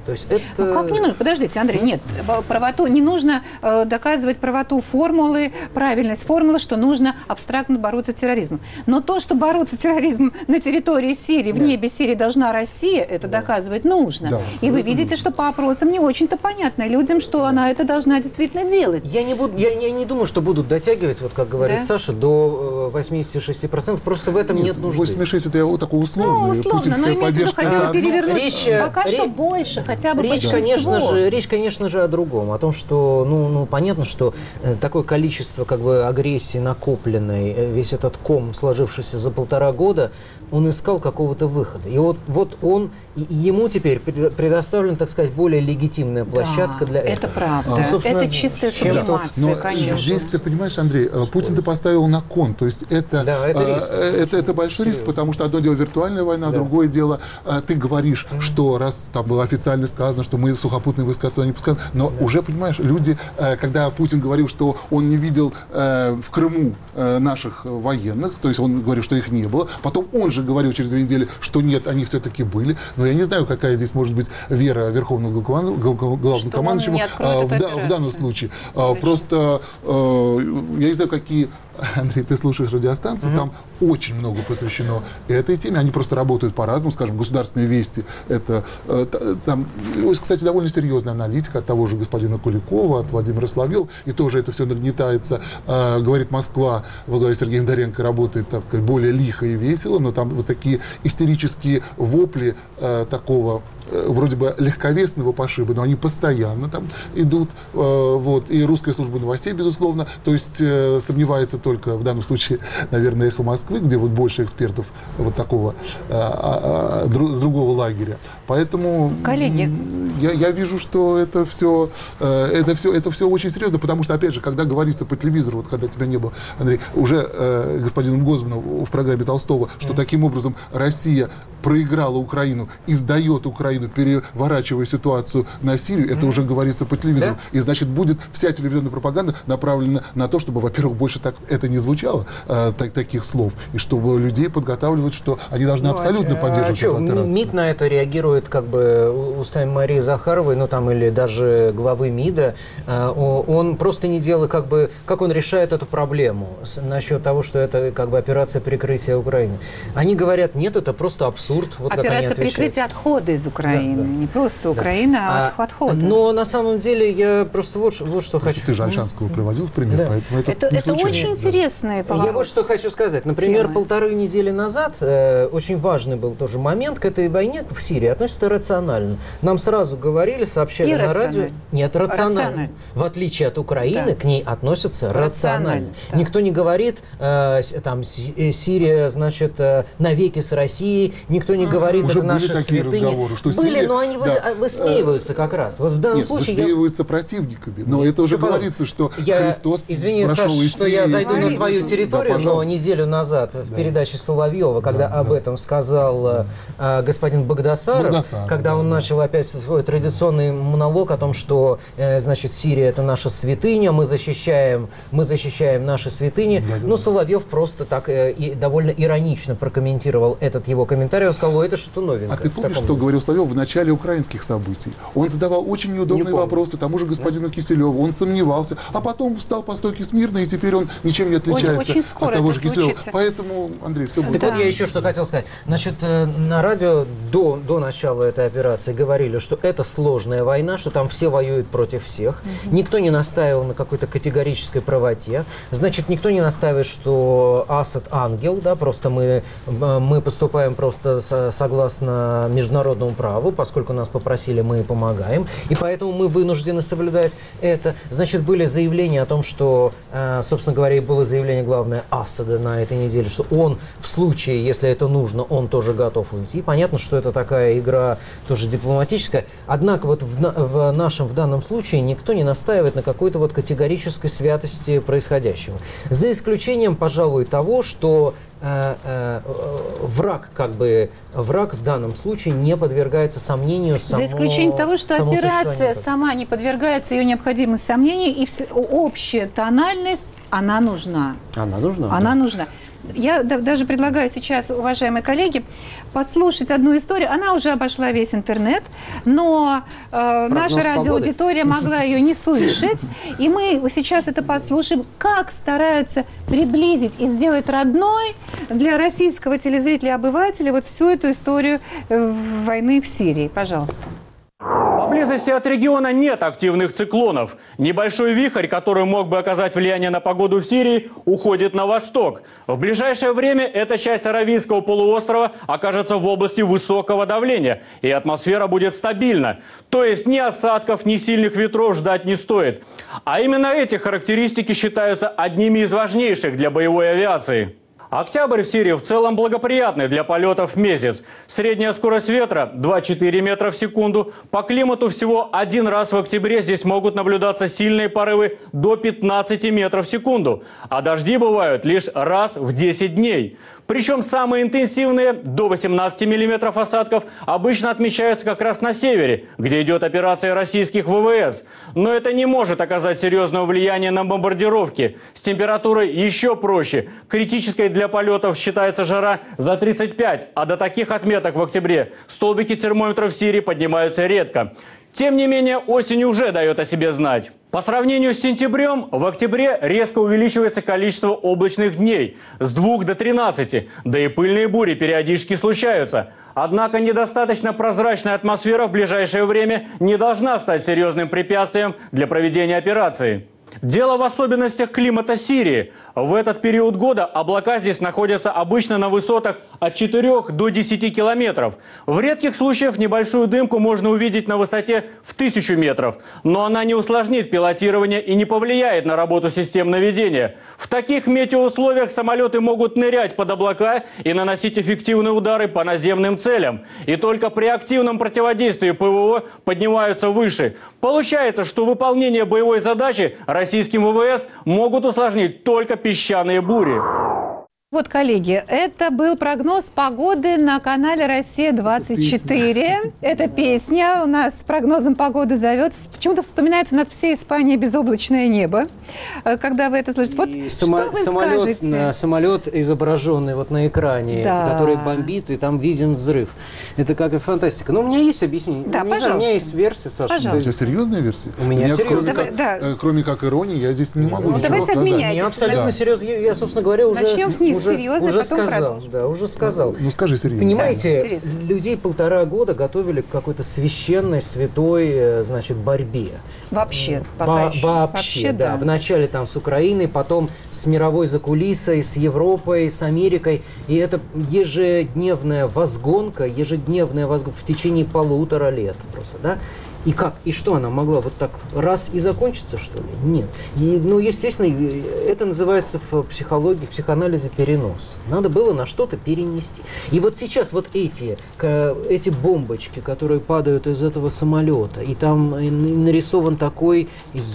То есть это... Ну, как не нужно? Подождите, Андрей, нет, правоту, не нужно э, доказывать правоту формулы, правильность формулы, что нужно абстрактно бороться с терроризмом. Но то, что бороться с терроризмом на территории Сирии, в да. небе Сирии должна Россия, это да. доказывать нужно. Да, и вы видите, нужно. Что по опросам не очень-то понятно людям, что она это должна действительно делать. Я не, буду, я, я не думаю, что будут дотягивать, вот как говорит да? Саша, до восьмидесяти шести процентов. Просто в этом нет, нет нужды. восемьдесят шесть это вот такое условное. Ну, условно, но имеется в виду, хотела а, перевернуть речь, пока речь, что больше, хотя бы речь, конечно же, речь, конечно же, о другом. О том, что, ну, ну понятно, что э, такое количество как бы агрессии накопленной, э, весь этот ком, сложившийся за полтора года, он искал какого-то выхода. И вот, вот он, и ему теперь предоставлена, так сказать, более легитимная площадка да, для этого. Это правда. А, это чистая сублимация, конечно. Здесь, ты понимаешь, Андрей, Путин ты поставил на кон. То есть это, да, это, риск. это, это большой риск, потому что одно дело виртуальная война, да. другое дело, ты говоришь, mm-hmm. что раз там было официально сказано, что мы сухопутные войска туда не пускаем, но да. уже, понимаешь, люди, когда Путин говорил, что он не видел в Крыму наших военных, то есть он говорил, что их не было, потом он же говорил через две недели, что нет, они все-таки были, но я не знаю, какая здесь может быть вера Верховного Главнокомандующего в, в данном случае. Конечно. Просто я не знаю, какие... Андрей, ты слушаешь радиостанции, mm-hmm. там очень много посвящено этой теме. Они просто работают по-разному. Скажем, государственные вести. Это э, там, кстати, довольно серьезная аналитика от того же господина Куликова, от Владимира Соловьева. И тоже это все нагнетается. Э, говорит, Москва во главе с Сергеем Доренко работает так сказать, более лихо и весело, но там вот такие истерические вопли э, такого вроде бы легковесного пошиба, но они постоянно там идут. Э, вот, и русская служба новостей, безусловно, то есть э, сомневается только в данном случае, наверное, «Эхо Москвы», где вот больше экспертов вот такого, э, э, э, с другого лагеря. Поэтому коллеги, я, я вижу, что это все, э, это, все, это все очень серьезно, потому что, опять же, когда говорится по телевизору, вот когда тебя не было, Андрей, уже э, господином Гозманом в программе Толстого, что mm. таким образом Россия проиграла Украину и сдает Украину, переворачивая ситуацию на Сирию, mm-hmm. это уже говорится по телевизору. Да? И, значит, будет вся телевизионная пропаганда направлена на то, чтобы, во-первых, больше так это не звучало, э, так, таких слов, и чтобы людей подготавливать, что они должны ну, абсолютно а, поддерживать а эту операцию. МИД на это реагирует как бы устами Марии Захаровой, ну там, или даже главы МИДа. Э, он просто не делает, как бы, как он решает эту проблему с, насчет того, что это как бы операция прикрытия Украины. Они говорят, нет, это просто абсурд. Вот операция прикрытия отхода из Украины. Да, да. Не просто Украина, да. а отхода. Но на самом деле я просто вот, вот что просто хочу... Ты же Альшанского приводил в пример, да. поэтому это Это, это очень да. интересный поворот. Я вот что хочу сказать. Например, темы. полторы недели назад э, очень важный был тоже момент к этой войне в Сирии относится рационально. Нам сразу говорили, сообщали на радио. Нет, рационально. рационально. В отличие от Украины, да. к ней относятся рационально. рационально. Да. Никто не говорит, э, там, Сирия, значит, э, навеки с Россией. Никто не говорит, уже это наша святыня. Что были, Сирия, но они да, высмеиваются как раз. Вот в данном нет, случае высмеиваются я... противниками. Но это уже говорится, что я... Христос Извини, прошел Саш, из что Сирии. я зайду на твою территорию, да, но неделю назад в да. передаче Соловьева, когда да, об да. этом сказал э, господин Багдасаров, Багдасаров когда да, он да. начал опять свой традиционный монолог о том, что э, значит, Сирия — это наша святыня, мы защищаем, мы защищаем наши святыни. Да, да. Ну, Соловьев просто так э, и довольно иронично прокомментировал этот его комментарий. Он сказал, это что-то новенькое. А ты помнишь, что говорил Соловьев в начале украинских событий? Он задавал очень неудобные не вопросы тому же господину да? Киселеву. Он сомневался, а потом встал по стойке смирно, и теперь он ничем не отличается очень скоро от того же Киселева. Поэтому, Андрей, все будет. Так вот, я еще что хотел сказать. Значит, на радио до, до начала этой операции говорили, что это сложная война, что там все воюют против всех. Угу. Никто не настаивал на какой-то категорической правоте. Значит, никто не настаивает, что Асад ангел, да, просто мы, мы поступаем просто согласно международному праву, поскольку нас попросили, мы и помогаем, и поэтому мы вынуждены соблюдать это. Значит, были заявления о том, что, собственно говоря, и было заявление главное Асада на этой неделе, что он в случае, если это нужно, он тоже готов уйти. Понятно, что это такая игра тоже дипломатическая. Однако вот в, в нашем, в данном случае никто не настаивает на какой-то вот категорической святости происходящего. За исключением, пожалуй, того, что э, э, враг, как бы, враг в данном случае не подвергается сомнению само, за исключением того, что операция сама не подвергается ее необходимости сомнению, и общая тональность, она нужна. Она нужна? Она да. нужна. Я даже предлагаю сейчас, уважаемые коллеги, послушать одну историю. Она уже обошла весь интернет, но э, наша радиоаудитория могла ее не слышать. И мы сейчас это послушаем, как стараются приблизить и сделать родной для российского телезрителя и обывателя вот всю эту историю войны в Сирии. Пожалуйста. Поблизости от региона нет активных циклонов. Небольшой вихрь, который мог бы оказать влияние на погоду в Сирии, уходит на восток. В ближайшее время эта часть Аравийского полуострова окажется в области высокого давления, и атмосфера будет стабильна. То есть ни осадков, ни сильных ветров ждать не стоит. А именно эти характеристики считаются одними из важнейших для боевой авиации. Октябрь в Сирии в целом благоприятный для полетов в месяц. Средняя скорость ветра два-четыре метра в секунду. По климату всего один раз в октябре здесь могут наблюдаться сильные порывы до пятнадцати метров в секунду. А дожди бывают лишь раз в десять дней. Причем самые интенсивные, до восемнадцати миллиметров осадков, обычно отмечаются как раз на севере, где идет операция российских ВВС. Но это не может оказать серьезного влияния на бомбардировки. С температурой еще проще. Критической для полетов считается жара за тридцать пять, а до таких отметок в октябре столбики термометров в Сирии поднимаются редко. Тем не менее, осень уже дает о себе знать. По сравнению с сентябрем, в октябре резко увеличивается количество облачных дней с двух до тринадцати, да и пыльные бури периодически случаются. Однако недостаточно прозрачная атмосфера в ближайшее время не должна стать серьезным препятствием для проведения операции. Дело в особенностях климата Сирии. В этот период года облака здесь находятся обычно на высотах от четырёх до десяти километров. В редких случаях небольшую дымку можно увидеть на высоте в тысячу метров. Но она не усложнит пилотирование и не повлияет на работу систем наведения. В таких метеоусловиях самолеты могут нырять под облака и наносить эффективные удары по наземным целям. И только при активном противодействии ПВО поднимаются выше. Получается, что выполнение боевой задачи российским ВВС могут усложнить только песчаные бури. Вот, коллеги, это был прогноз погоды на канале «Россия двадцать четыре». Это песня у нас с прогнозом погоды зовется. Почему-то вспоминается над всей Испанией безоблачное небо, когда вы это слышите. Вот Само- что вы самолет, скажете? Самолет, изображенный вот на экране, Да. который бомбит, и там виден взрыв. Это как и фантастика. Но у меня есть объяснение. Да, Не знаю, пожалуйста. у меня есть версия, Саша. Пожалуйста. У тебя серьезная версия? У меня серьезная. Кроме, Давай, как, да. э, кроме как иронии, я здесь не могу Ну, ничего давайте сказать. обменяйтесь. Я абсолютно Да. серьезно. Я, я, собственно говоря, уже, Начнем снизу уже, серьезно, уже потом сказал. продолжим. Да, уже сказал. Ну скажи серьезно. Понимаете, Да, интересно. людей полтора года готовили к какой-то священной, святой, э, значит, борьбе. Вообще, пока Во- еще. Вообще, да. Вначале там с Украиной, потом с мировой закулисой, с Европой, с Америкой. И это ежедневная возгонка, ежедневная возгонка в течение полутора лет просто, да? И как? И что, она могла вот так раз и закончиться, что ли? Нет. И, ну, естественно, это называется в психологии, в психоанализе перенос. Надо было на что-то перенести. И вот сейчас вот эти, к- эти бомбочки, которые падают из этого самолета, и там нарисован такой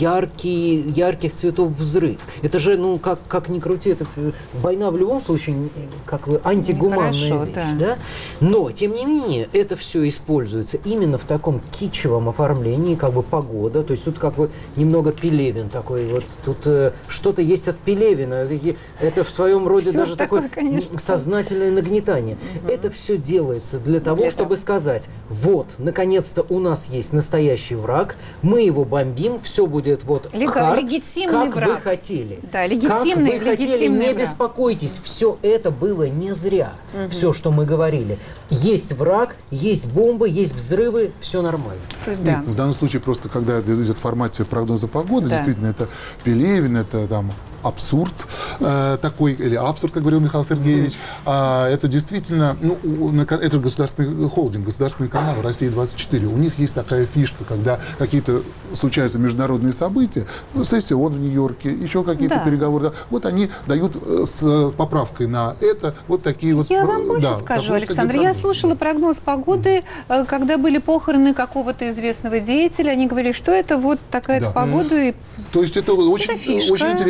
яркий, ярких цветов взрыв. Это же, ну, как, как ни крути, это война в любом случае, как бы антигуманная Хорошо, вещь. да. Да? Но, тем не менее, это все используется именно в таком китчевом оформлении, как бы погода. То есть тут как бы немного Пелевин такой. Вот тут э, что-то есть от Пелевина. Это, это в своем роде Всё даже такое, такое конечно. сознательное нагнетание. Угу. Это все делается для того, Для чтобы того. сказать, вот, наконец-то у нас есть настоящий враг, мы его бомбим, все будет вот Лего- хард, легитимный как враг. вы хотели. Да, легитимный, как вы хотели, легитимный не враг. беспокойтесь, все это было не зря. Мгм. Все, что мы говорили. Есть враг, есть бомбы, есть взрывы, все нормально. Да. Нет, в данном случае просто, когда это идет в формате прогноза погоды, Да. действительно, это Пелевин, это там абсурд э, такой, или абсурд, как говорил Михаил Сергеевич. А, это действительно, ну, у- на ка- это государственный холдинг, государственный канал «Россия двадцать четыре». У них есть такая фишка, когда какие-то случаются международные события, ну, сессия ООН в Нью-Йорке, еще какие-то Да. переговоры, да, вот они дают э, с поправкой на это вот такие вот... Я э, вам больше да, скажу, такой- Александр. такие Я прогнозы. слушала прогноз погоды, э, когда были похороны какого-то известного деятеля. Они говорили, что это вот такая Да. погода. И То есть это очень, фишка. очень интересно придумано.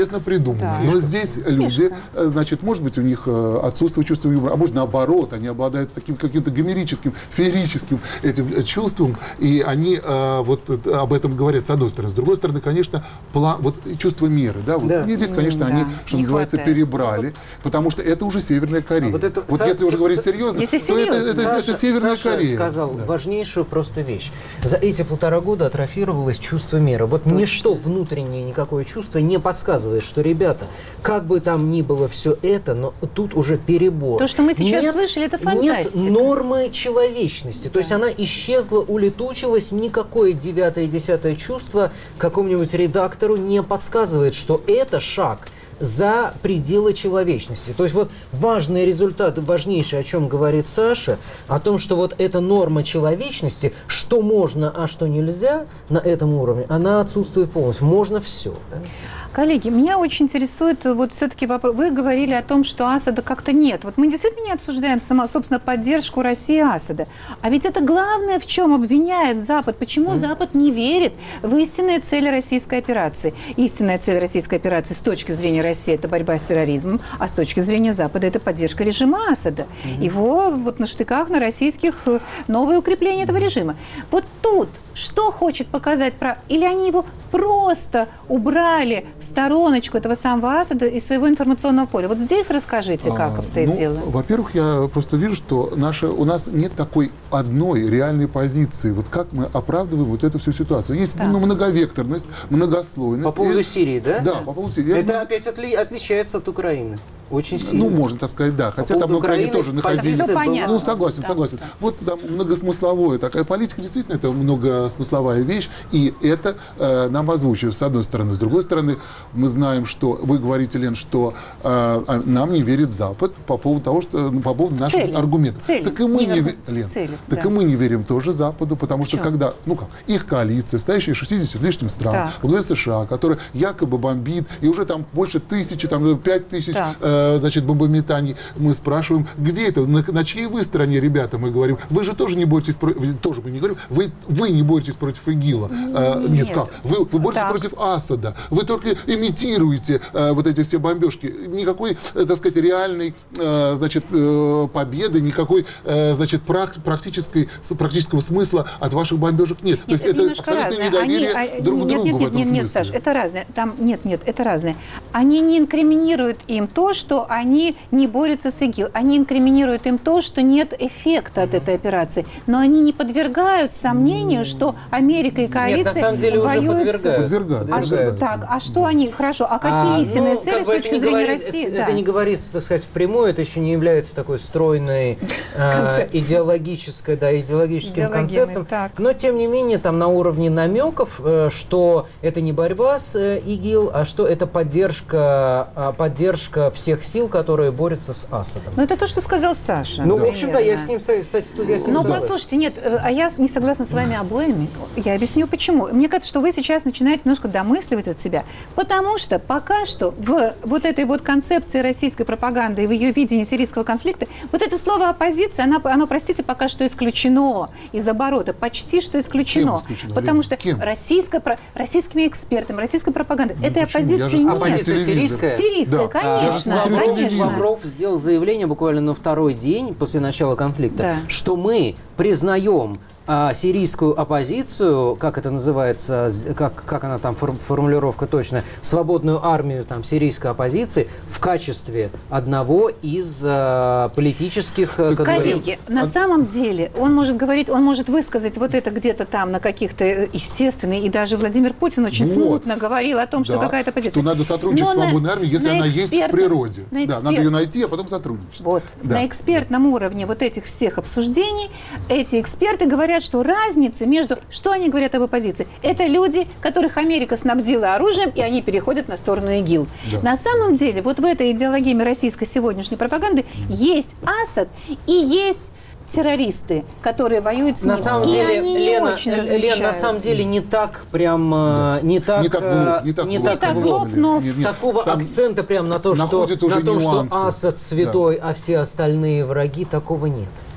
надуманно. Да. Но здесь люди, значит, может быть, у них отсутствует чувство юмора, а может, наоборот, они обладают таким каким-то гомерическим, феерическим этим чувством, и они э, вот об этом говорят, с одной стороны. С другой стороны, конечно, план, вот чувство меры, да, вот, Да. и здесь, конечно, Да. они, что Не называется, хватает. перебрали, потому что это уже Северная Корея. А вот это- вот Са- если уже Са- говорить Са- серьезно, Если то это, серьезно. это, это, Саша, это Северная Саша Корея. сказал Да. важнейшую просто вещь. За эти полтора года атрофировалось чувство меры. Вот Точно. ничто внутреннее, никакое чувство не подсказывает, что, ребята, как бы там ни было все это, но тут уже перебор. То, что мы сейчас Нет- слышали, это Нет фантастика. нормы человечности. То есть она исчезла, улетучилась, никакое девятое и десятое чувство какому-нибудь редактору не подсказывает, что это шаг за пределы человечности. То есть вот важный результат, важнейший, о чем говорит Саша, о том, что вот эта норма человечности, что можно, а что нельзя на этом уровне, она отсутствует полностью. Можно все. Да? Коллеги, меня очень интересует вот все-таки вопрос. Вы говорили о том, что Асада как-то нет. Вот мы действительно не обсуждаем, сама, собственно, поддержку России Асада. А ведь это главное, в чем обвиняет Запад. Почему mm. Запад не верит в истинные цели российской операции? Истинная цель российской операции с точки зрения России – это борьба с терроризмом, а с точки зрения Запада – это поддержка режима Асада. Mm-hmm. Его вот на штыках, на российских новое укрепление этого режима. Вот тут что хочет показать про... Или они его просто убрали в стороночку этого самого Асада из своего информационного поля? Вот здесь расскажите, как А, обстоит ну, дело. Во-первых, я просто вижу, что наша, у нас нет такой одной реальной позиции. Вот как мы оправдываем вот эту всю ситуацию. Есть Да. ну, многовекторность, многослойность. По поводу И- Сирии, да? Да, по поводу Сирии. Это Я- опять отли- отличается от Украины. Очень сильно. Ну, можно так сказать, да. Хотя там поводу на Украине Украины тоже находились. позиция Всё понятно. Ну, согласен, Да. согласен. Вот там многосмысловая такая политика, действительно, это многосмысловая вещь, и это э, нам озвучивают с одной стороны. С другой стороны, мы знаем, что вы говорите, Лен, что э, а нам не верит Запад по поводу того, что ну, по поводу наших Цели. аргументов. Цели. Так и мы Не не, аргу- ве- Лен, цели, так да. и мы не верим тоже Западу, потому что Почему? когда, ну как, их коалиция, стоящая из шестидесяти с лишним стран, Так. во главе США, которая якобы бомбит, и уже там больше тысячи, там пять тысяч, Так. э, значит, бомбометаний. Мы спрашиваем, где это, на, на чьей вы стороне, ребята, мы говорим, вы же тоже не боретесь против, тоже мы не говорим, вы, вы не боретесь против ИГИЛа. Э, нет, Нет. как? Вы, вы боретесь Так. против Асада. Вы только имитируете э, вот эти все бомбежки. Никакой, э, так сказать, реальной, э, значит, э, победы, никакой, э, значит, прак- практической, с- практического смысла от ваших бомбежек нет. То Нет, есть это немножко абсолютно разное. недоверие Они, а, друг к нет, другу нет, в нет, этом нет, смысле. нет, Саш, это разное. Там, нет, нет, это разное. Они не инкриминируют им то, что они не борются с ИГИЛ. Они инкриминируют им то, что нет эффекта от этой операции. Но они не подвергают сомнению, что Америка и коалиция Нет, на самом деле уже воюют с- подвергают. Подвергают, А что, подвергают. так, а что они, хорошо, а какие А, истинные ну, цели как с бы это точки не зрения говорит- России? Это, Да. это не говорится, так сказать, впрямую, это еще не является такой стройной э, Концепцией. идеологической, да, идеологическим Идеологемой, концептом. так. Но, тем не менее, там на уровне намеков, э, что это не борьба с э, ИГИЛ, а что это поддержка, а, поддержка всех сил, которые борются с Асадом. Ну, это то, что сказал Саша. Ну, в общем, да, я примерно. с ним, кстати, тут я с ним Ну, согласен. послушайте, нет, э, а я не согласна с вами обоими. Я объясню, почему. Мне кажется, что вы сейчас начинаете немножко домысливать от себя. Потому что пока что в вот этой вот концепции российской пропаганды и в ее видении сирийского конфликта вот это слово «оппозиция», оно, оно, простите, пока что исключено из оборота. Почти что исключено. Кем исключено, Потому Лена? что Кем? российская, про- российскими экспертами, российской пропагандой этой почему? Я же оппозиции смотрю нет. Оппозиция телевизор. сирийская? Сирийская, Да. Я же конечно, смотрю Лавров, телевизор. конечно. Лавров сделал заявление буквально на второй день после начала конфликта, Да. что мы признаем а, сирийскую оппозицию, как это называется, з- как, как она там, фор- формулировка точно, свободную армию там, сирийской оппозиции в качестве одного из а, политических а, конкурентов. Коллеги, на самом деле он может говорить, он может высказать вот это где-то там на каких-то э, естественных, и даже Владимир Путин очень Вот. смутно говорил о том, что Да, какая-то позиция. что надо сотрудничать Но с на- свободной армией, если на она есть в экспертном- природе. на Да, надо эксперт- ее найти, а потом сотрудничать. Вот. Да. На экспертном уровне вот этих всех обсуждений эти эксперты говорят, что разница между... Что они говорят об оппозиции? Это люди, которых Америка снабдила оружием, и они переходят на сторону ИГИЛ. Да. На самом деле вот в этой идеологии российской сегодняшней пропаганды есть Асад и есть террористы, которые воюют с ним. На самом и деле, они не Лена, очень Лен, различают. на самом деле не так прям, э, не так, Не так в лоб, не так не в лоб. так Не так в в лоб. лоб, но Нет, нет, Такого там акцента прям на то, что, находят уже на том, что нюансы. Асад святой, а все остальные враги, такого нет.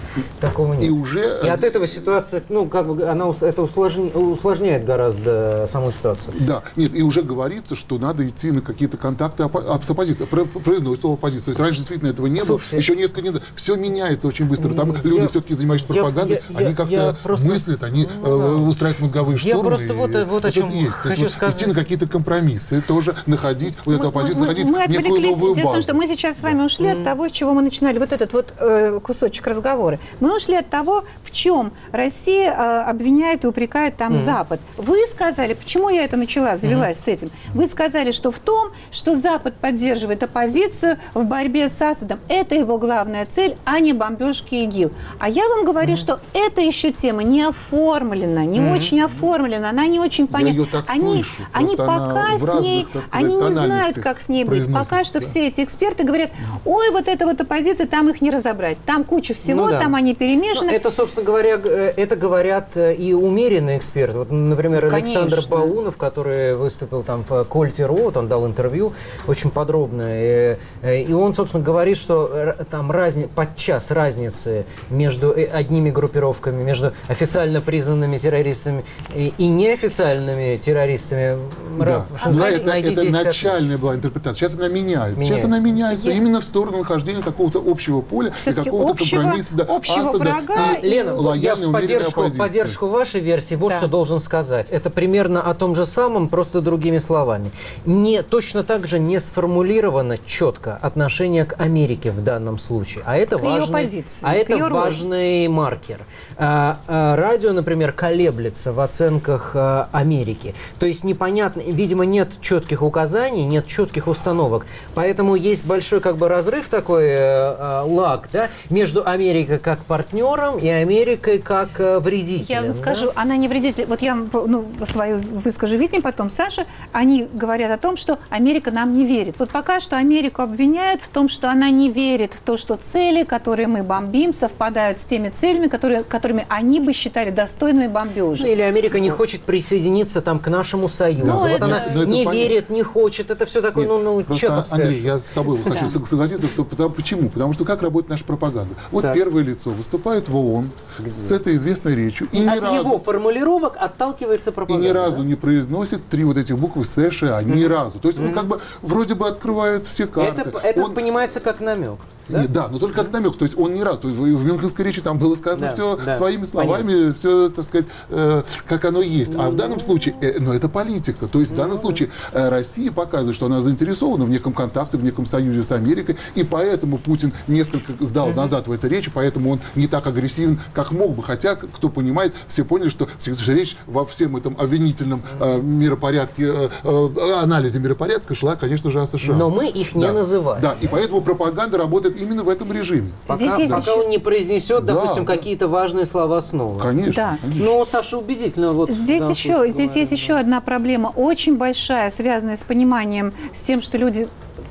Такого нет. И уже... И от этого ситуация, ну, как бы, она ус- это усложня- усложняет гораздо саму ситуацию. Да, нет, и уже говорится, что надо идти на какие-то контакты опо- с оппозицией. Про- Произносит слово оппозиция. То есть раньше действительно этого не Слушайте, было. Еще несколько лет. Все меняется очень быстро. Там я- люди все-таки, занимающиеся я- пропагандой, я- они я- как-то я просто- мыслят, они Ну, э, да. устраивают мозговые Я штурмы. просто вот- и вот о это чем есть. То есть хочу вот сказать. идти на какие-то компромиссы, тоже находить вот эту оппозицию, мы, находить мы некую отвлеклись. новую Дело в том, базу. что мы сейчас с вами ушли от того, с чего мы начинали вот этот вот э, кусочек разговора. Мы ушли от того, в чем Россия э, обвиняет и упрекает там Мгм. Запад. Вы сказали, почему я это начала, завелась с этим? Вы сказали, что в том, что Запад поддерживает оппозицию в борьбе с Асадом. Это его главная цель, а не бомбежки ИГИЛ. А я вам говорю, что эта еще тема не оформлена, не Мгм. очень оформлена, она не очень Я понятна. ее так Они, слышу. они Просто она пока в с разных, ней, так сказать, они не знают, тональностях как с ней быть. Пока что произносится. все эти эксперты говорят, ой, вот эта вот оппозиция, там их не разобрать. Там куча всего, Ну да. там они перемешаны. Ну, это, собственно говоря, г- э, это говорят э, и умеренные эксперты. Вот, например, Конечно. Александр Баунов, который выступил там в Кольте.ру, он дал интервью очень подробное. И, э, и он, собственно, говорит, что р- там разни, подчас разницы между э, одними группировками, между официально признанными террористами и, и неофициальными террористами. Да. Ра- Но знаете, это, найдите это себе- начальная была интерпретация. Сейчас она меняется. Сейчас Меняется. она меняется Я- именно в сторону нахождения какого-то общего поля Всё-таки и какого-то общего- компромисса. Да, общего Асада врага и Лена, я лояльной, в умеренной поддержку, оппозиции. поддержку вашей версии вот Да. что должен сказать. Это примерно о том же самом, просто другими словами. Не, точно так же не сформулировано четко отношение к Америке в данном случае. А это К её важный, позиции, а к это её роли. важный маркер. А, а, радио, например, колеблется в оценках а, Америки. То есть непонятно, видимо, нет четких указаний, нет четких установок. Поэтому есть большой как бы разрыв такой, э, э, лаг, да, между Америкой как партнером и Америкой как э, вредителем. Я вам да? скажу, она не вредитель. Вот я вам, ну, свою выскажу видение потом. Саша, они говорят о том, что Америка нам не верит. Вот пока что Америку обвиняют в том, что она не верит в то, что цели, которые мы бомбим, совпадают с теми целями, которые, которыми они бы считали достойными бомбежек. Ну, или Америка не хочет присоединиться там к нашему союзу. Ну, вот это- она Ну, это не понятно. верит, не хочет. Это все такое, Нет, ну, ну просто, че подскажешь? Андрей, я с тобой хочу Да. согласиться, что, потому, почему? Потому что как работает наша пропаганда? Вот Так. первое лицо выступает в ООН с этой известной речью и ни От разу, его формулировок отталкивается и пропаганда. ни разу да? не произносит три вот этих буквы США, ни разу. То есть он как бы вроде бы открывает все карты. Это, это Он- понимается как намек. Да? да, но только как намек. То есть он не раз. То есть в в Мюнхенской речи там было сказано Да, все да, своими словами, все, так сказать, э, как оно есть. А в данном случае, э, ну, это политика. То есть в данном случае э, Россия показывает, что она заинтересована в неком контакте, в неком союзе с Америкой, и поэтому Путин несколько сдал назад в этой речи, поэтому он не так агрессивен, как мог бы. Хотя, кто понимает, все поняли, что все же речь во всем этом обвинительном э, миропорядке, э, э, анализе миропорядка шла, конечно же, о США. Но мы их не Да. называем. Да, и поэтому пропаганда работает именно в этом режиме. Пока, Здесь есть пока еще- он не произнесет, Да, допустим, да. какие-то важные слова снова. Конечно. Да. конечно. Ну, Саша убедительно. Вот, Здесь да, еще, слушай, здесь говоря, есть да. еще одна проблема, очень большая, связанная с пониманием, с тем, что люди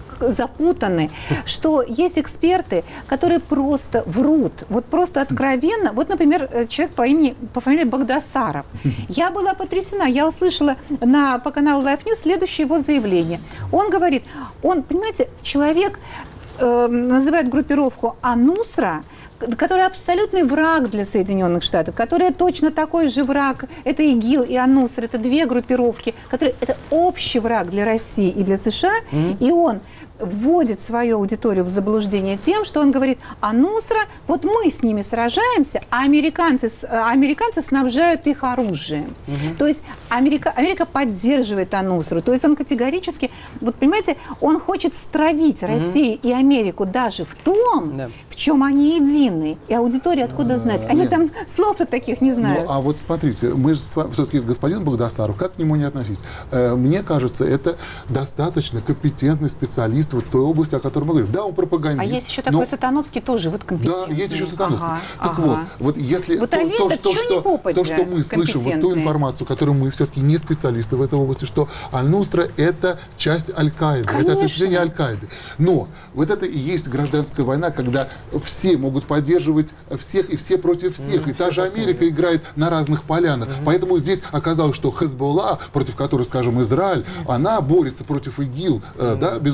запутаны, что есть эксперты, которые просто врут, вот просто откровенно. Вот, например, человек по имени, по фамилии Багдасаров. Я была потрясена, я услышала на, по каналу Life News следующее его заявление. Он говорит, он, понимаете, человек э, называет группировку Анусра, который абсолютный враг для Соединенных Штатов, который точно такой же враг. Это ИГИЛ и Анусра, это две группировки, которые это общий враг для России и для США. Mm-hmm. И он вводит свою аудиторию в заблуждение тем, что он говорит, а Нусра, вот мы с ними сражаемся, а американцы, а американцы снабжают их оружием. Угу. То есть Америка, Америка поддерживает Анусру. То есть он категорически, вот понимаете, он хочет стравить угу. Россию и Америку даже в том, да. в чем они едины. И аудитория откуда а, знать? Они нет. там слов-то таких не знают. Ну, а вот смотрите, мы же все-таки господин Багдасаров, как к нему не относиться? Мне кажется, это достаточно компетентный специалист вот в той области, о которой мы говорим. Да, он пропагандист. А есть еще такой но... Сатановский тоже вот компетентный. Да, есть еще Сатановский. Ага, так ага. вот, вот если вот то, Олег, то, да что, что, то, что мы слышим, вот ту информацию, которую мы все-таки не специалисты в этой области, что Аль-Нусра – это часть Аль-Каиды, это ответвление Аль-Каиды. Но вот это и есть гражданская война, когда все могут поддерживать всех и все против всех. Mm, и та же Америка совсем. играет на разных полянах. Mm-hmm. Поэтому здесь оказалось, что Хезболла, против которой, скажем, Израиль, mm-hmm. она борется против ИГИЛ, mm-hmm. да, безусловно.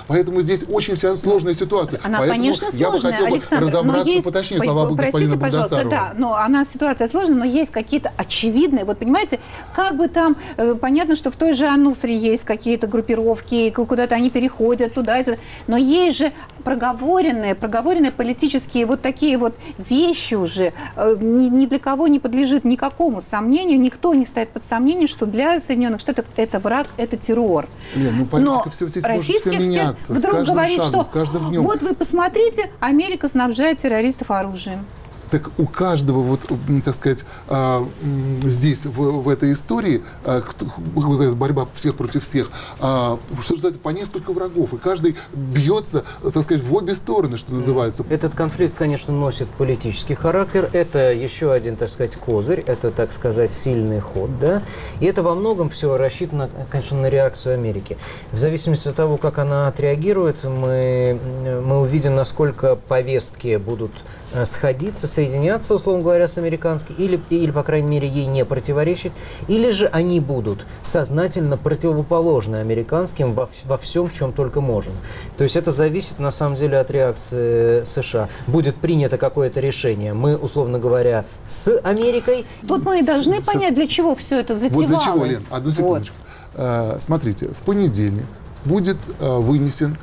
Поэтому здесь очень вся сложная ситуация. Она, Поэтому конечно, я бы сложная, хотел Александр, разобраться есть, поточнее слова простите, господина пожалуйста, Багдасарова. да, но она ситуация сложная, но есть какие-то очевидные, вот понимаете, как бы там, э, понятно, что в той же Анусре есть какие-то группировки, куда-то они переходят туда, сюда, но есть же проговоренные, проговоренные политические вот такие вот вещи уже, э, ни, ни для кого не подлежит никакому сомнению, никто не ставит под сомнение, что для Соединенных Штатов это враг, это террор. Лен, ну политика но все, здесь российский может все эксперт меняться вдруг с каждым говорит, шагом, что с каждым днем. вот вы посмотрите, Америка снабжает террористов оружием. Так у каждого, вот, так сказать, а, здесь, в, в этой истории, а, кто, вот эта борьба всех против всех, а, что же это, по несколько врагов, и каждый бьется, так сказать, в обе стороны, что называется. Этот конфликт, конечно, носит политический характер. Это еще один, так сказать, козырь, это, так сказать, сильный ход, да. И это во многом все рассчитано, конечно, на реакцию Америки. В зависимости от того, как она отреагирует, мы, мы увидим, насколько повестки будут сходиться, соединяться, условно говоря, с американской, или, или, по крайней мере, ей не противоречить, или же они будут сознательно противоположны американским во, во всем, в чем только можно. То есть это зависит, на самом деле, от реакции США. Будет принято какое-то решение, мы, условно говоря, с Америкой. Тут мы и должны Сейчас... понять, для чего все это затевалось. Вот для чего, Лен, одну секундочку. Вот. А, смотрите, в понедельник будет а, вынесен,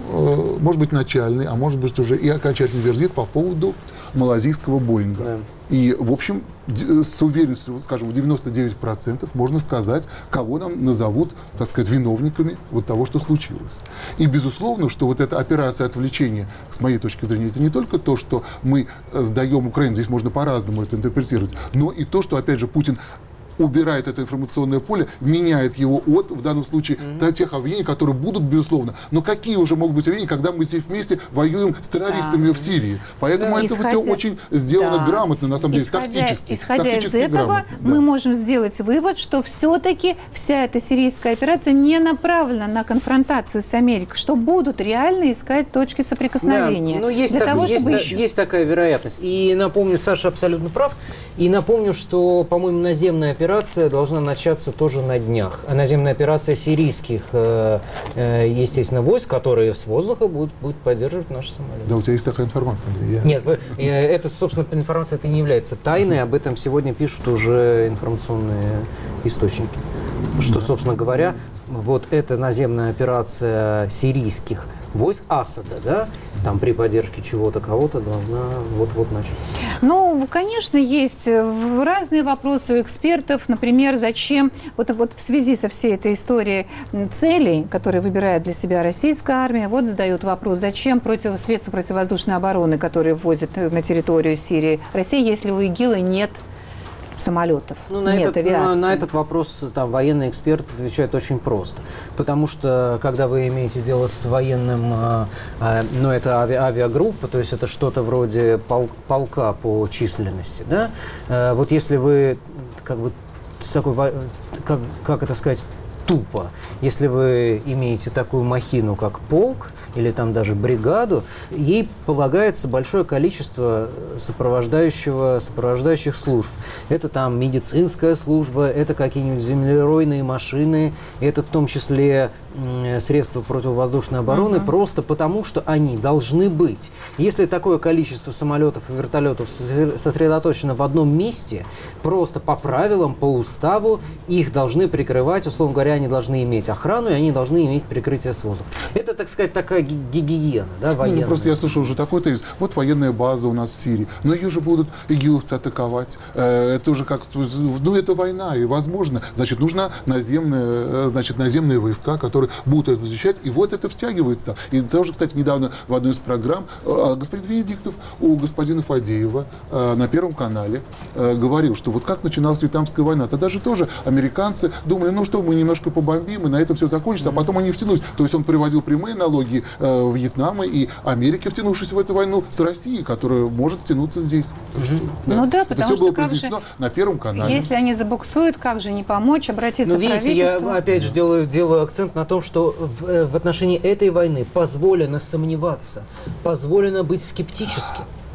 а, может быть, начальный, а может быть, уже и окончательный вердикт по поводу малазийского Боинга. Да. И, в общем, с уверенностью, скажем, в девяносто девять процентов можно сказать, кого нам назовут, так сказать, виновниками вот того, что случилось. И, безусловно, что вот эта операция отвлечения, с моей точки зрения, это не только то, что мы сдаем Украину, здесь можно по-разному это интерпретировать, но и то, что, опять же, Путин убирает это информационное поле, меняет его от, в данном случае, mm-hmm. тех обвинений, которые будут, безусловно. Но какие уже могут быть обвинения, когда мы все вместе воюем с террористами да. в Сирии? Поэтому да. это исходя... все очень сделано да. грамотно, на самом деле, исходя... тактически. Исходя тактически из этого, грамотно. мы да. можем сделать вывод, что все-таки вся эта сирийская операция не направлена на конфронтацию с Америкой, что будут реально искать точки соприкосновения. Да. Ну, есть, для так, того, есть, чтобы та, еще... есть такая вероятность. И напомню, Саша абсолютно прав. И напомню, что, по-моему, наземная операция должна начаться тоже на днях. А наземная операция сирийских, э, э, естественно, войск, которые с воздуха будут, будут поддерживать наши самолеты. Да, у тебя есть такая информация, Андрей? Я... Нет, э, это, собственно, информация это не является тайной. Об этом сегодня пишут уже информационные источники. Что, собственно говоря, вот эта наземная операция сирийских войск Асада, да, там при поддержке чего-то, кого-то должна вот-вот начать. Ну, конечно, есть разные вопросы у экспертов. Например, зачем, вот, вот в связи со всей этой историей целей, которые выбирает для себя российская армия, вот задают вопрос, зачем против, средства противовоздушной обороны, которые ввозят на территорию Сирии России, если у ИГИЛа нет самолетов, ну, на нет этот, авиации. На, на этот вопрос там, военный эксперт отвечает очень просто. Потому что, когда вы имеете дело с военным, а, а, ну, это ави, авиагруппа, то есть это что-то вроде пол, полка по численности, да? А, вот если вы, как бы, такой, как, как это сказать, тупо, если вы имеете такую махину, как полк, или там даже бригаду, ей полагается большое количество сопровождающего, сопровождающих служб. Это там медицинская служба, это какие-нибудь землеройные машины, это в том числе средства противовоздушной обороны, uh-huh. просто потому, что они должны быть. Если такое количество самолетов и вертолетов сосредоточено в одном месте, просто по правилам, по уставу, их должны прикрывать, условно говоря, они должны иметь охрану, и они должны иметь прикрытие с воздуха. Это, так сказать, такая гигиена, да, военная. Ну, просто я слышал уже такой тезис. Вот военная база у нас в Сирии, но ее же будут игиловцы атаковать. Это уже как, ну, это война, и возможно, значит, нужна наземная, значит, наземные войска, которые будут это защищать, и вот это втягивается. И тоже, кстати, недавно в одной из программ господин Венедиктов у господина Фадеева на Первом канале говорил, что вот как начиналась Вьетнамская война, тогда же тоже американцы думали, ну что, мы немножко побомбим, и на этом все закончится, а потом они втянулись. То есть он приводил прямые аналогии э, Вьетнама и Америки, втянувшись в эту войну с Россией, которая может втянуться здесь. Mm-hmm. Что, да. Ну да, потому это все что было произнесено на Первом канале. Если они забуксуют, как же не помочь, обратиться ну, к видите, правительству? Я опять же делаю, делаю акцент на том, что в, в отношении этой войны позволено сомневаться, позволено быть скептическим.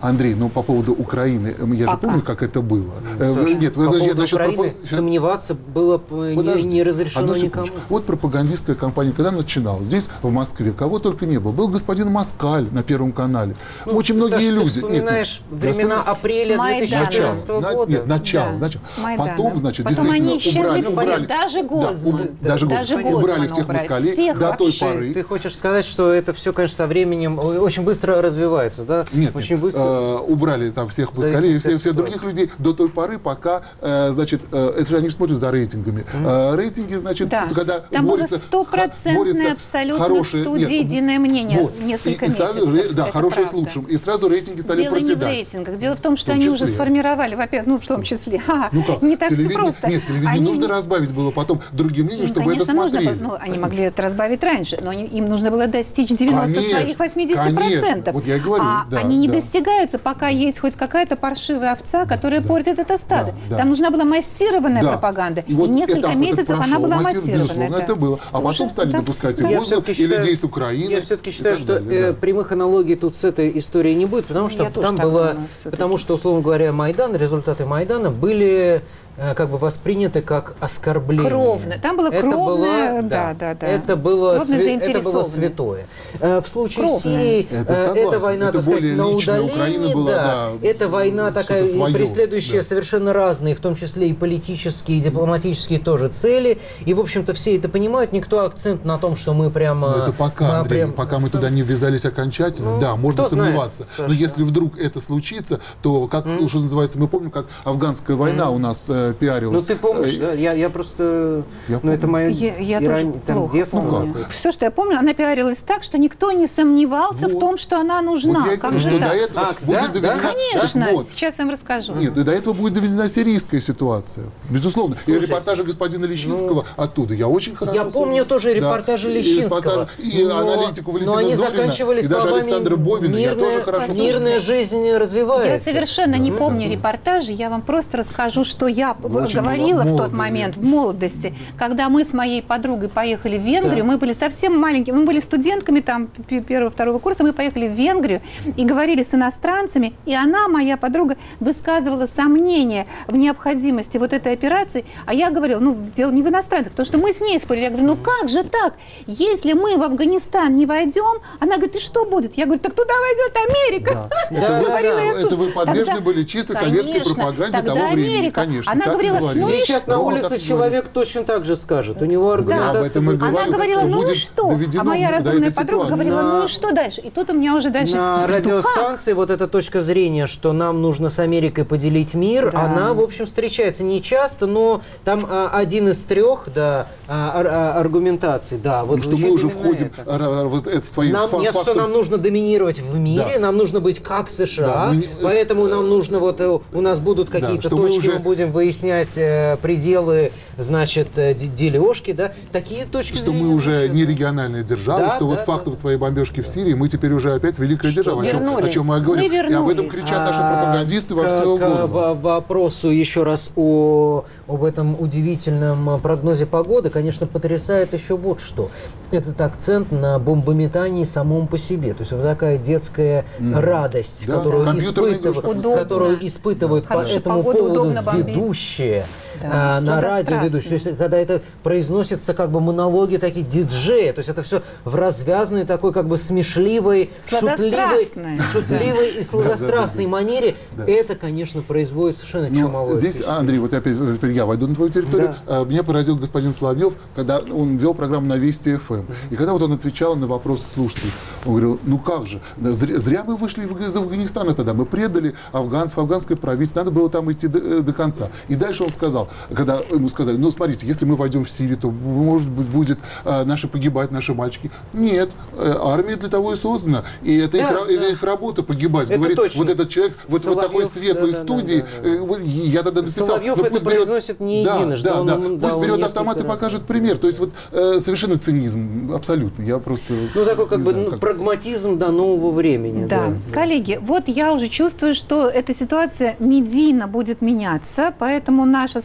Андрей, ну по поводу Украины, я Пока. же помню, как это было. Саша, Нет, по я поводу насчет Украины пропа- сомневаться было не, Подожди, не разрешено одну никому. секундочку. Вот пропагандистская кампания, когда начиналась, здесь, в Москве, кого только не было. Был господин Москаль на Первом канале. Ну, Очень многие Саш, люди. Ты вспоминаешь нет, нет, времена я вспоминаю- апреля две тысячи четырнадцатого Начало, года? Нет, начало, Да. начало. Майдана. Потом, значит, Потом действительно они исчезли убрали, все, убрали, даже да, Гозман. уб- даже, Даже Гозман. Гозмана убрали всех убрали. москалей Всех до той вообще. поры. Ты хочешь сказать, что это все, конечно, со временем очень быстро развивается, да? Нет, очень нет, быстро. э, убрали там всех В москалей и зависимости всех, от всех ситуации. других людей до той поры, пока, э, значит, э, это же они же смотрят за рейтингами. Э, рейтинги, значит, Да. когда Там было борется, стопроцентное борется абсолютно хорошее- в студии нет, единое мнение вот. несколько и, и стали, месяцев. Да, Это хорошее с правда. лучшим. И сразу рейтинги стали Дело не в проседать. рейтингах. Дело в том, что В том они уже числе. сформировали, во-первых, ну, в том числе, ха, Ну как? не так все Телевидение- просто. Нет, телевидение Они нужно не- разбавить было потом другим мнением, Им, чтобы конечно, это нужно смотрели. было, ну, они могли это разбавить раньше, но они- им нужно было достичь девяноста Конечно, своих восьмидесяти процентов. конечно. Вот я и говорю, а да, они не да. достигаются, пока есть хоть какая-то паршивая овца, которая портит это стадо. да. Там нужна была массированная Да. пропаганда. И, вот несколько этап месяцев этот она прошел, была массив, массированная. безусловно, да. это было. А Уже, потом стали да. допускать и Да. Я воздух, все-таки и считаю- людей с Украины. Я все-таки и считаю, так что далее, э, да. прямых аналогий тут с этой историей не будет, потому что Я тоже там так было, думаю, всё-таки. потому что, условно говоря, Майдан, результаты Майдана были э, как бы восприняты как оскорбление. Кровно. Там было Это кровное, было- да, да, да. Это было, Кровная све- это было заинтересованность. святое. Э, В случае Кровная. с Сирией Это э, согласен. эта война, Это так сказать, более на личная удалении, Украина была, да. да, Это война что-то такая, своё, преследующая да. совершенно разные, в том числе и политические, и дипломатические тоже цели. И, в общем-то, все это понимают. Никто акцент на том, что мы прямо... Но это пока, а, Андрей, прям- пока мы туда не ввязались окончательно, Ну, да, можно кто знает, сомневаться. Саша, Но если вдруг это случится, то, как, что называется, мы помним, как афганская война у нас э, Ну, пиарилась. ты помнишь, Э, да? Я, я просто... Я ну, это мое Я, я иран- тоже там, плохо детство. помню. какое-то. Все, что я помню, она пиарилась так, что никто не сомневался в том, что она нужна. Вот я и как говорю, же что так? до этого А, будет да? доведена... Конечно, Вот. сейчас я вам расскажу. Нет, и до этого будет доведена сирийская ситуация. Безусловно. Слушайте, и репортажи господина Лещинского оттуда я очень хорошо Я помню тоже Да. репортажи И Лещинского. репортажи, И, Но- аналитику Валентина но они Зорина, заканчивались и даже словами Александра Бовина. Я «Мирная- тоже хорошо помню. Мирная жизнь развивается. Я совершенно не помню репортажи, я вам просто расскажу, что я Вы очень говорила в молоды, тот момент, в молодости, когда мы с моей подругой поехали в Венгрию, Да. мы были совсем маленькими, мы были студентками там п- первого-второго курса, мы поехали в Венгрию и говорили с иностранцами, и она, моя подруга, высказывала сомнения в необходимости вот этой операции, а я говорила, ну, дело не в иностранцах, потому что мы с ней спорили, я говорю, ну как же так, если мы в Афганистан не войдем, она говорит, и что будет? Я говорю, так туда войдет Америка. Это вы- Говорила я, это слушай, вы подвержены тогда- были чисто советской Конечно, пропаганде тогда того времени. Америка. Конечно, Она так и говорила, говорили. ну и Сейчас на что? улице Так и человек точно так же скажет. У него аргументация... об этом и будет- говорю. Она говорила, что ну и будет что? доведено А моя до разумная этой подруга ситуации. говорила, ну На- и что дальше? И тут у меня уже дальше... На Ну, как? радиостанции вот эта точка зрения, что нам нужно с Америкой поделить мир, Да. она, в общем, встречается не часто, но там а, один из трех, да, а, ар- а, аргументаций, да. Вот Ну, что мы звучит уже именно входим, это. р- р- вот это свои Нам, фа- нет, что факты. нам нужно доминировать в мире, Да. нам нужно быть как США, Да, мы не- поэтому нам нужно вот э, у нас будут какие-то что мы точки, мы, уже- будем выяснять э, пределы, значит, э, де- дележки, да, такие точки Что зрения мы уже совершенно. не региональная держава, Да, что вот да, фактом своей бомбежки в Сирии мы теперь уже опять великая держава, о чем, о вернулись. чем мы Мы говорим. И об этом вернулись. кричат наши А, пропагандисты во к- всего к города. во- вопросу еще раз о, об этом удивительном прогнозе погоды, конечно, потрясает еще вот что. Этот акцент на бомбометании самом по себе. То есть вот такая детская Мгм. радость, Да, которую, компьютерная испытыв- игрушка. Удобно. которую испытывают по Хорошая этому погода, поводу удобно бомбить. ведущие Да, а, на радио сладострастные. ведущие. То есть когда это произносятся как бы монологи такие диджея, то есть это все в развязанной такой как бы смешливой, шутливой, Сладострастной. шутливой и сладострастной да, манере, да. это, конечно, производит совершенно Ну, чумовое здесь, впечатление. Андрей, вот опять теперь я войду на твою территорию. А, Меня поразил господин Соловьев, когда он вел программу на Вести ФМ. И когда вот он отвечал на вопросы слушателей, он говорил, ну как же, да зря, зря мы вышли в- из Афганистана тогда, мы предали афганцев, афганское правительство, надо было там идти до, до конца. И дальше он сказал, когда ему сказали, ну смотрите, если мы войдем в Сирию, то, может быть, будет а, наши погибать, наши мальчики. Нет, э, армия для того и создана. И это, Да, их, ра- да. это их работа погибать. Это Говорит, точно. вот этот человек, вот в такой Соловьев, светлой да, да, студии, да, да, да. э, вот я тогда написал, Соловьев ну, это пусть берет- произносит не да, единожды, да, он да. ему Пусть дал берет несколько автомат и раз. покажет пример. То есть вот э, совершенно цинизм, абсолютно. Я просто Ну, такой как не бы знаю, ну, как. прагматизм до нового времени. Да. Коллеги, вот я уже чувствую, что эта ситуация медийно будет меняться, поэтому наша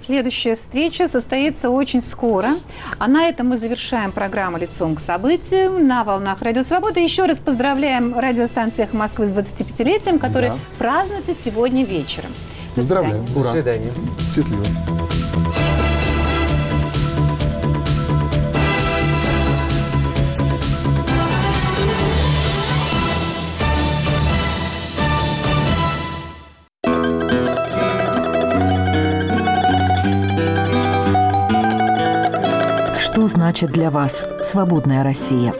следующая встреча состоится очень скоро. А на этом мы завершаем программу «Лицом к событию» на волнах Радио Свобода. Еще раз поздравляем радиостанцию «Эхо Москвы» с двадцатипятилетием, которое да. празднуется сегодня вечером. До Поздравляем. свидания. Ура. До свидания. Счастливо. Что значит для вас свободная Россия?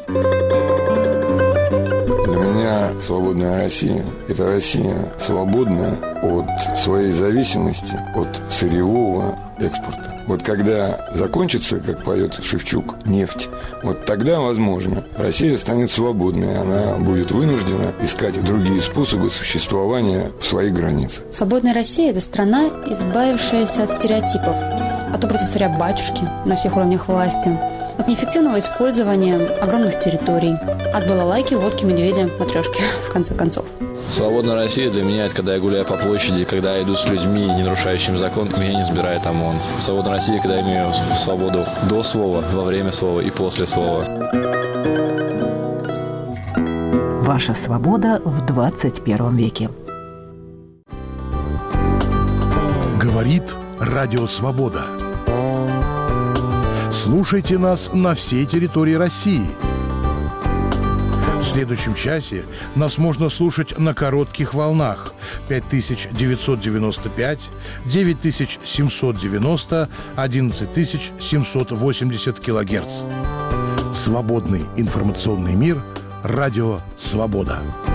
Для меня свободная Россия – это Россия свободная от своей зависимости от сырьевого экспорта. Вот когда закончится, как поет Шевчук, нефть, вот тогда, возможно, Россия станет свободной. Она будет вынуждена искать другие способы существования в своих границах. Свободная Россия – это страна, избавившаяся от стереотипов, от образа царя-батюшки на всех уровнях власти, от неэффективного использования огромных территорий, от балалайки, водки, медведя, матрешки, в конце концов. Свободная Россия для меня – это когда я гуляю по площади, когда я иду с людьми, не нарушающими закон, меня не сбирает ОМОН. Свободная Россия, когда я имею свободу до слова, во время слова и после слова. Ваша свобода в двадцать первом веке. Говорит Радио Свобода. Слушайте нас на всей территории России. В следующем часе нас можно слушать на коротких волнах пять тысяч девятьсот девяносто пять, девять тысяч семьсот девяносто, одиннадцать тысяч семьсот восемьдесят килогерц. Свободный информационный мир. Радио Свобода.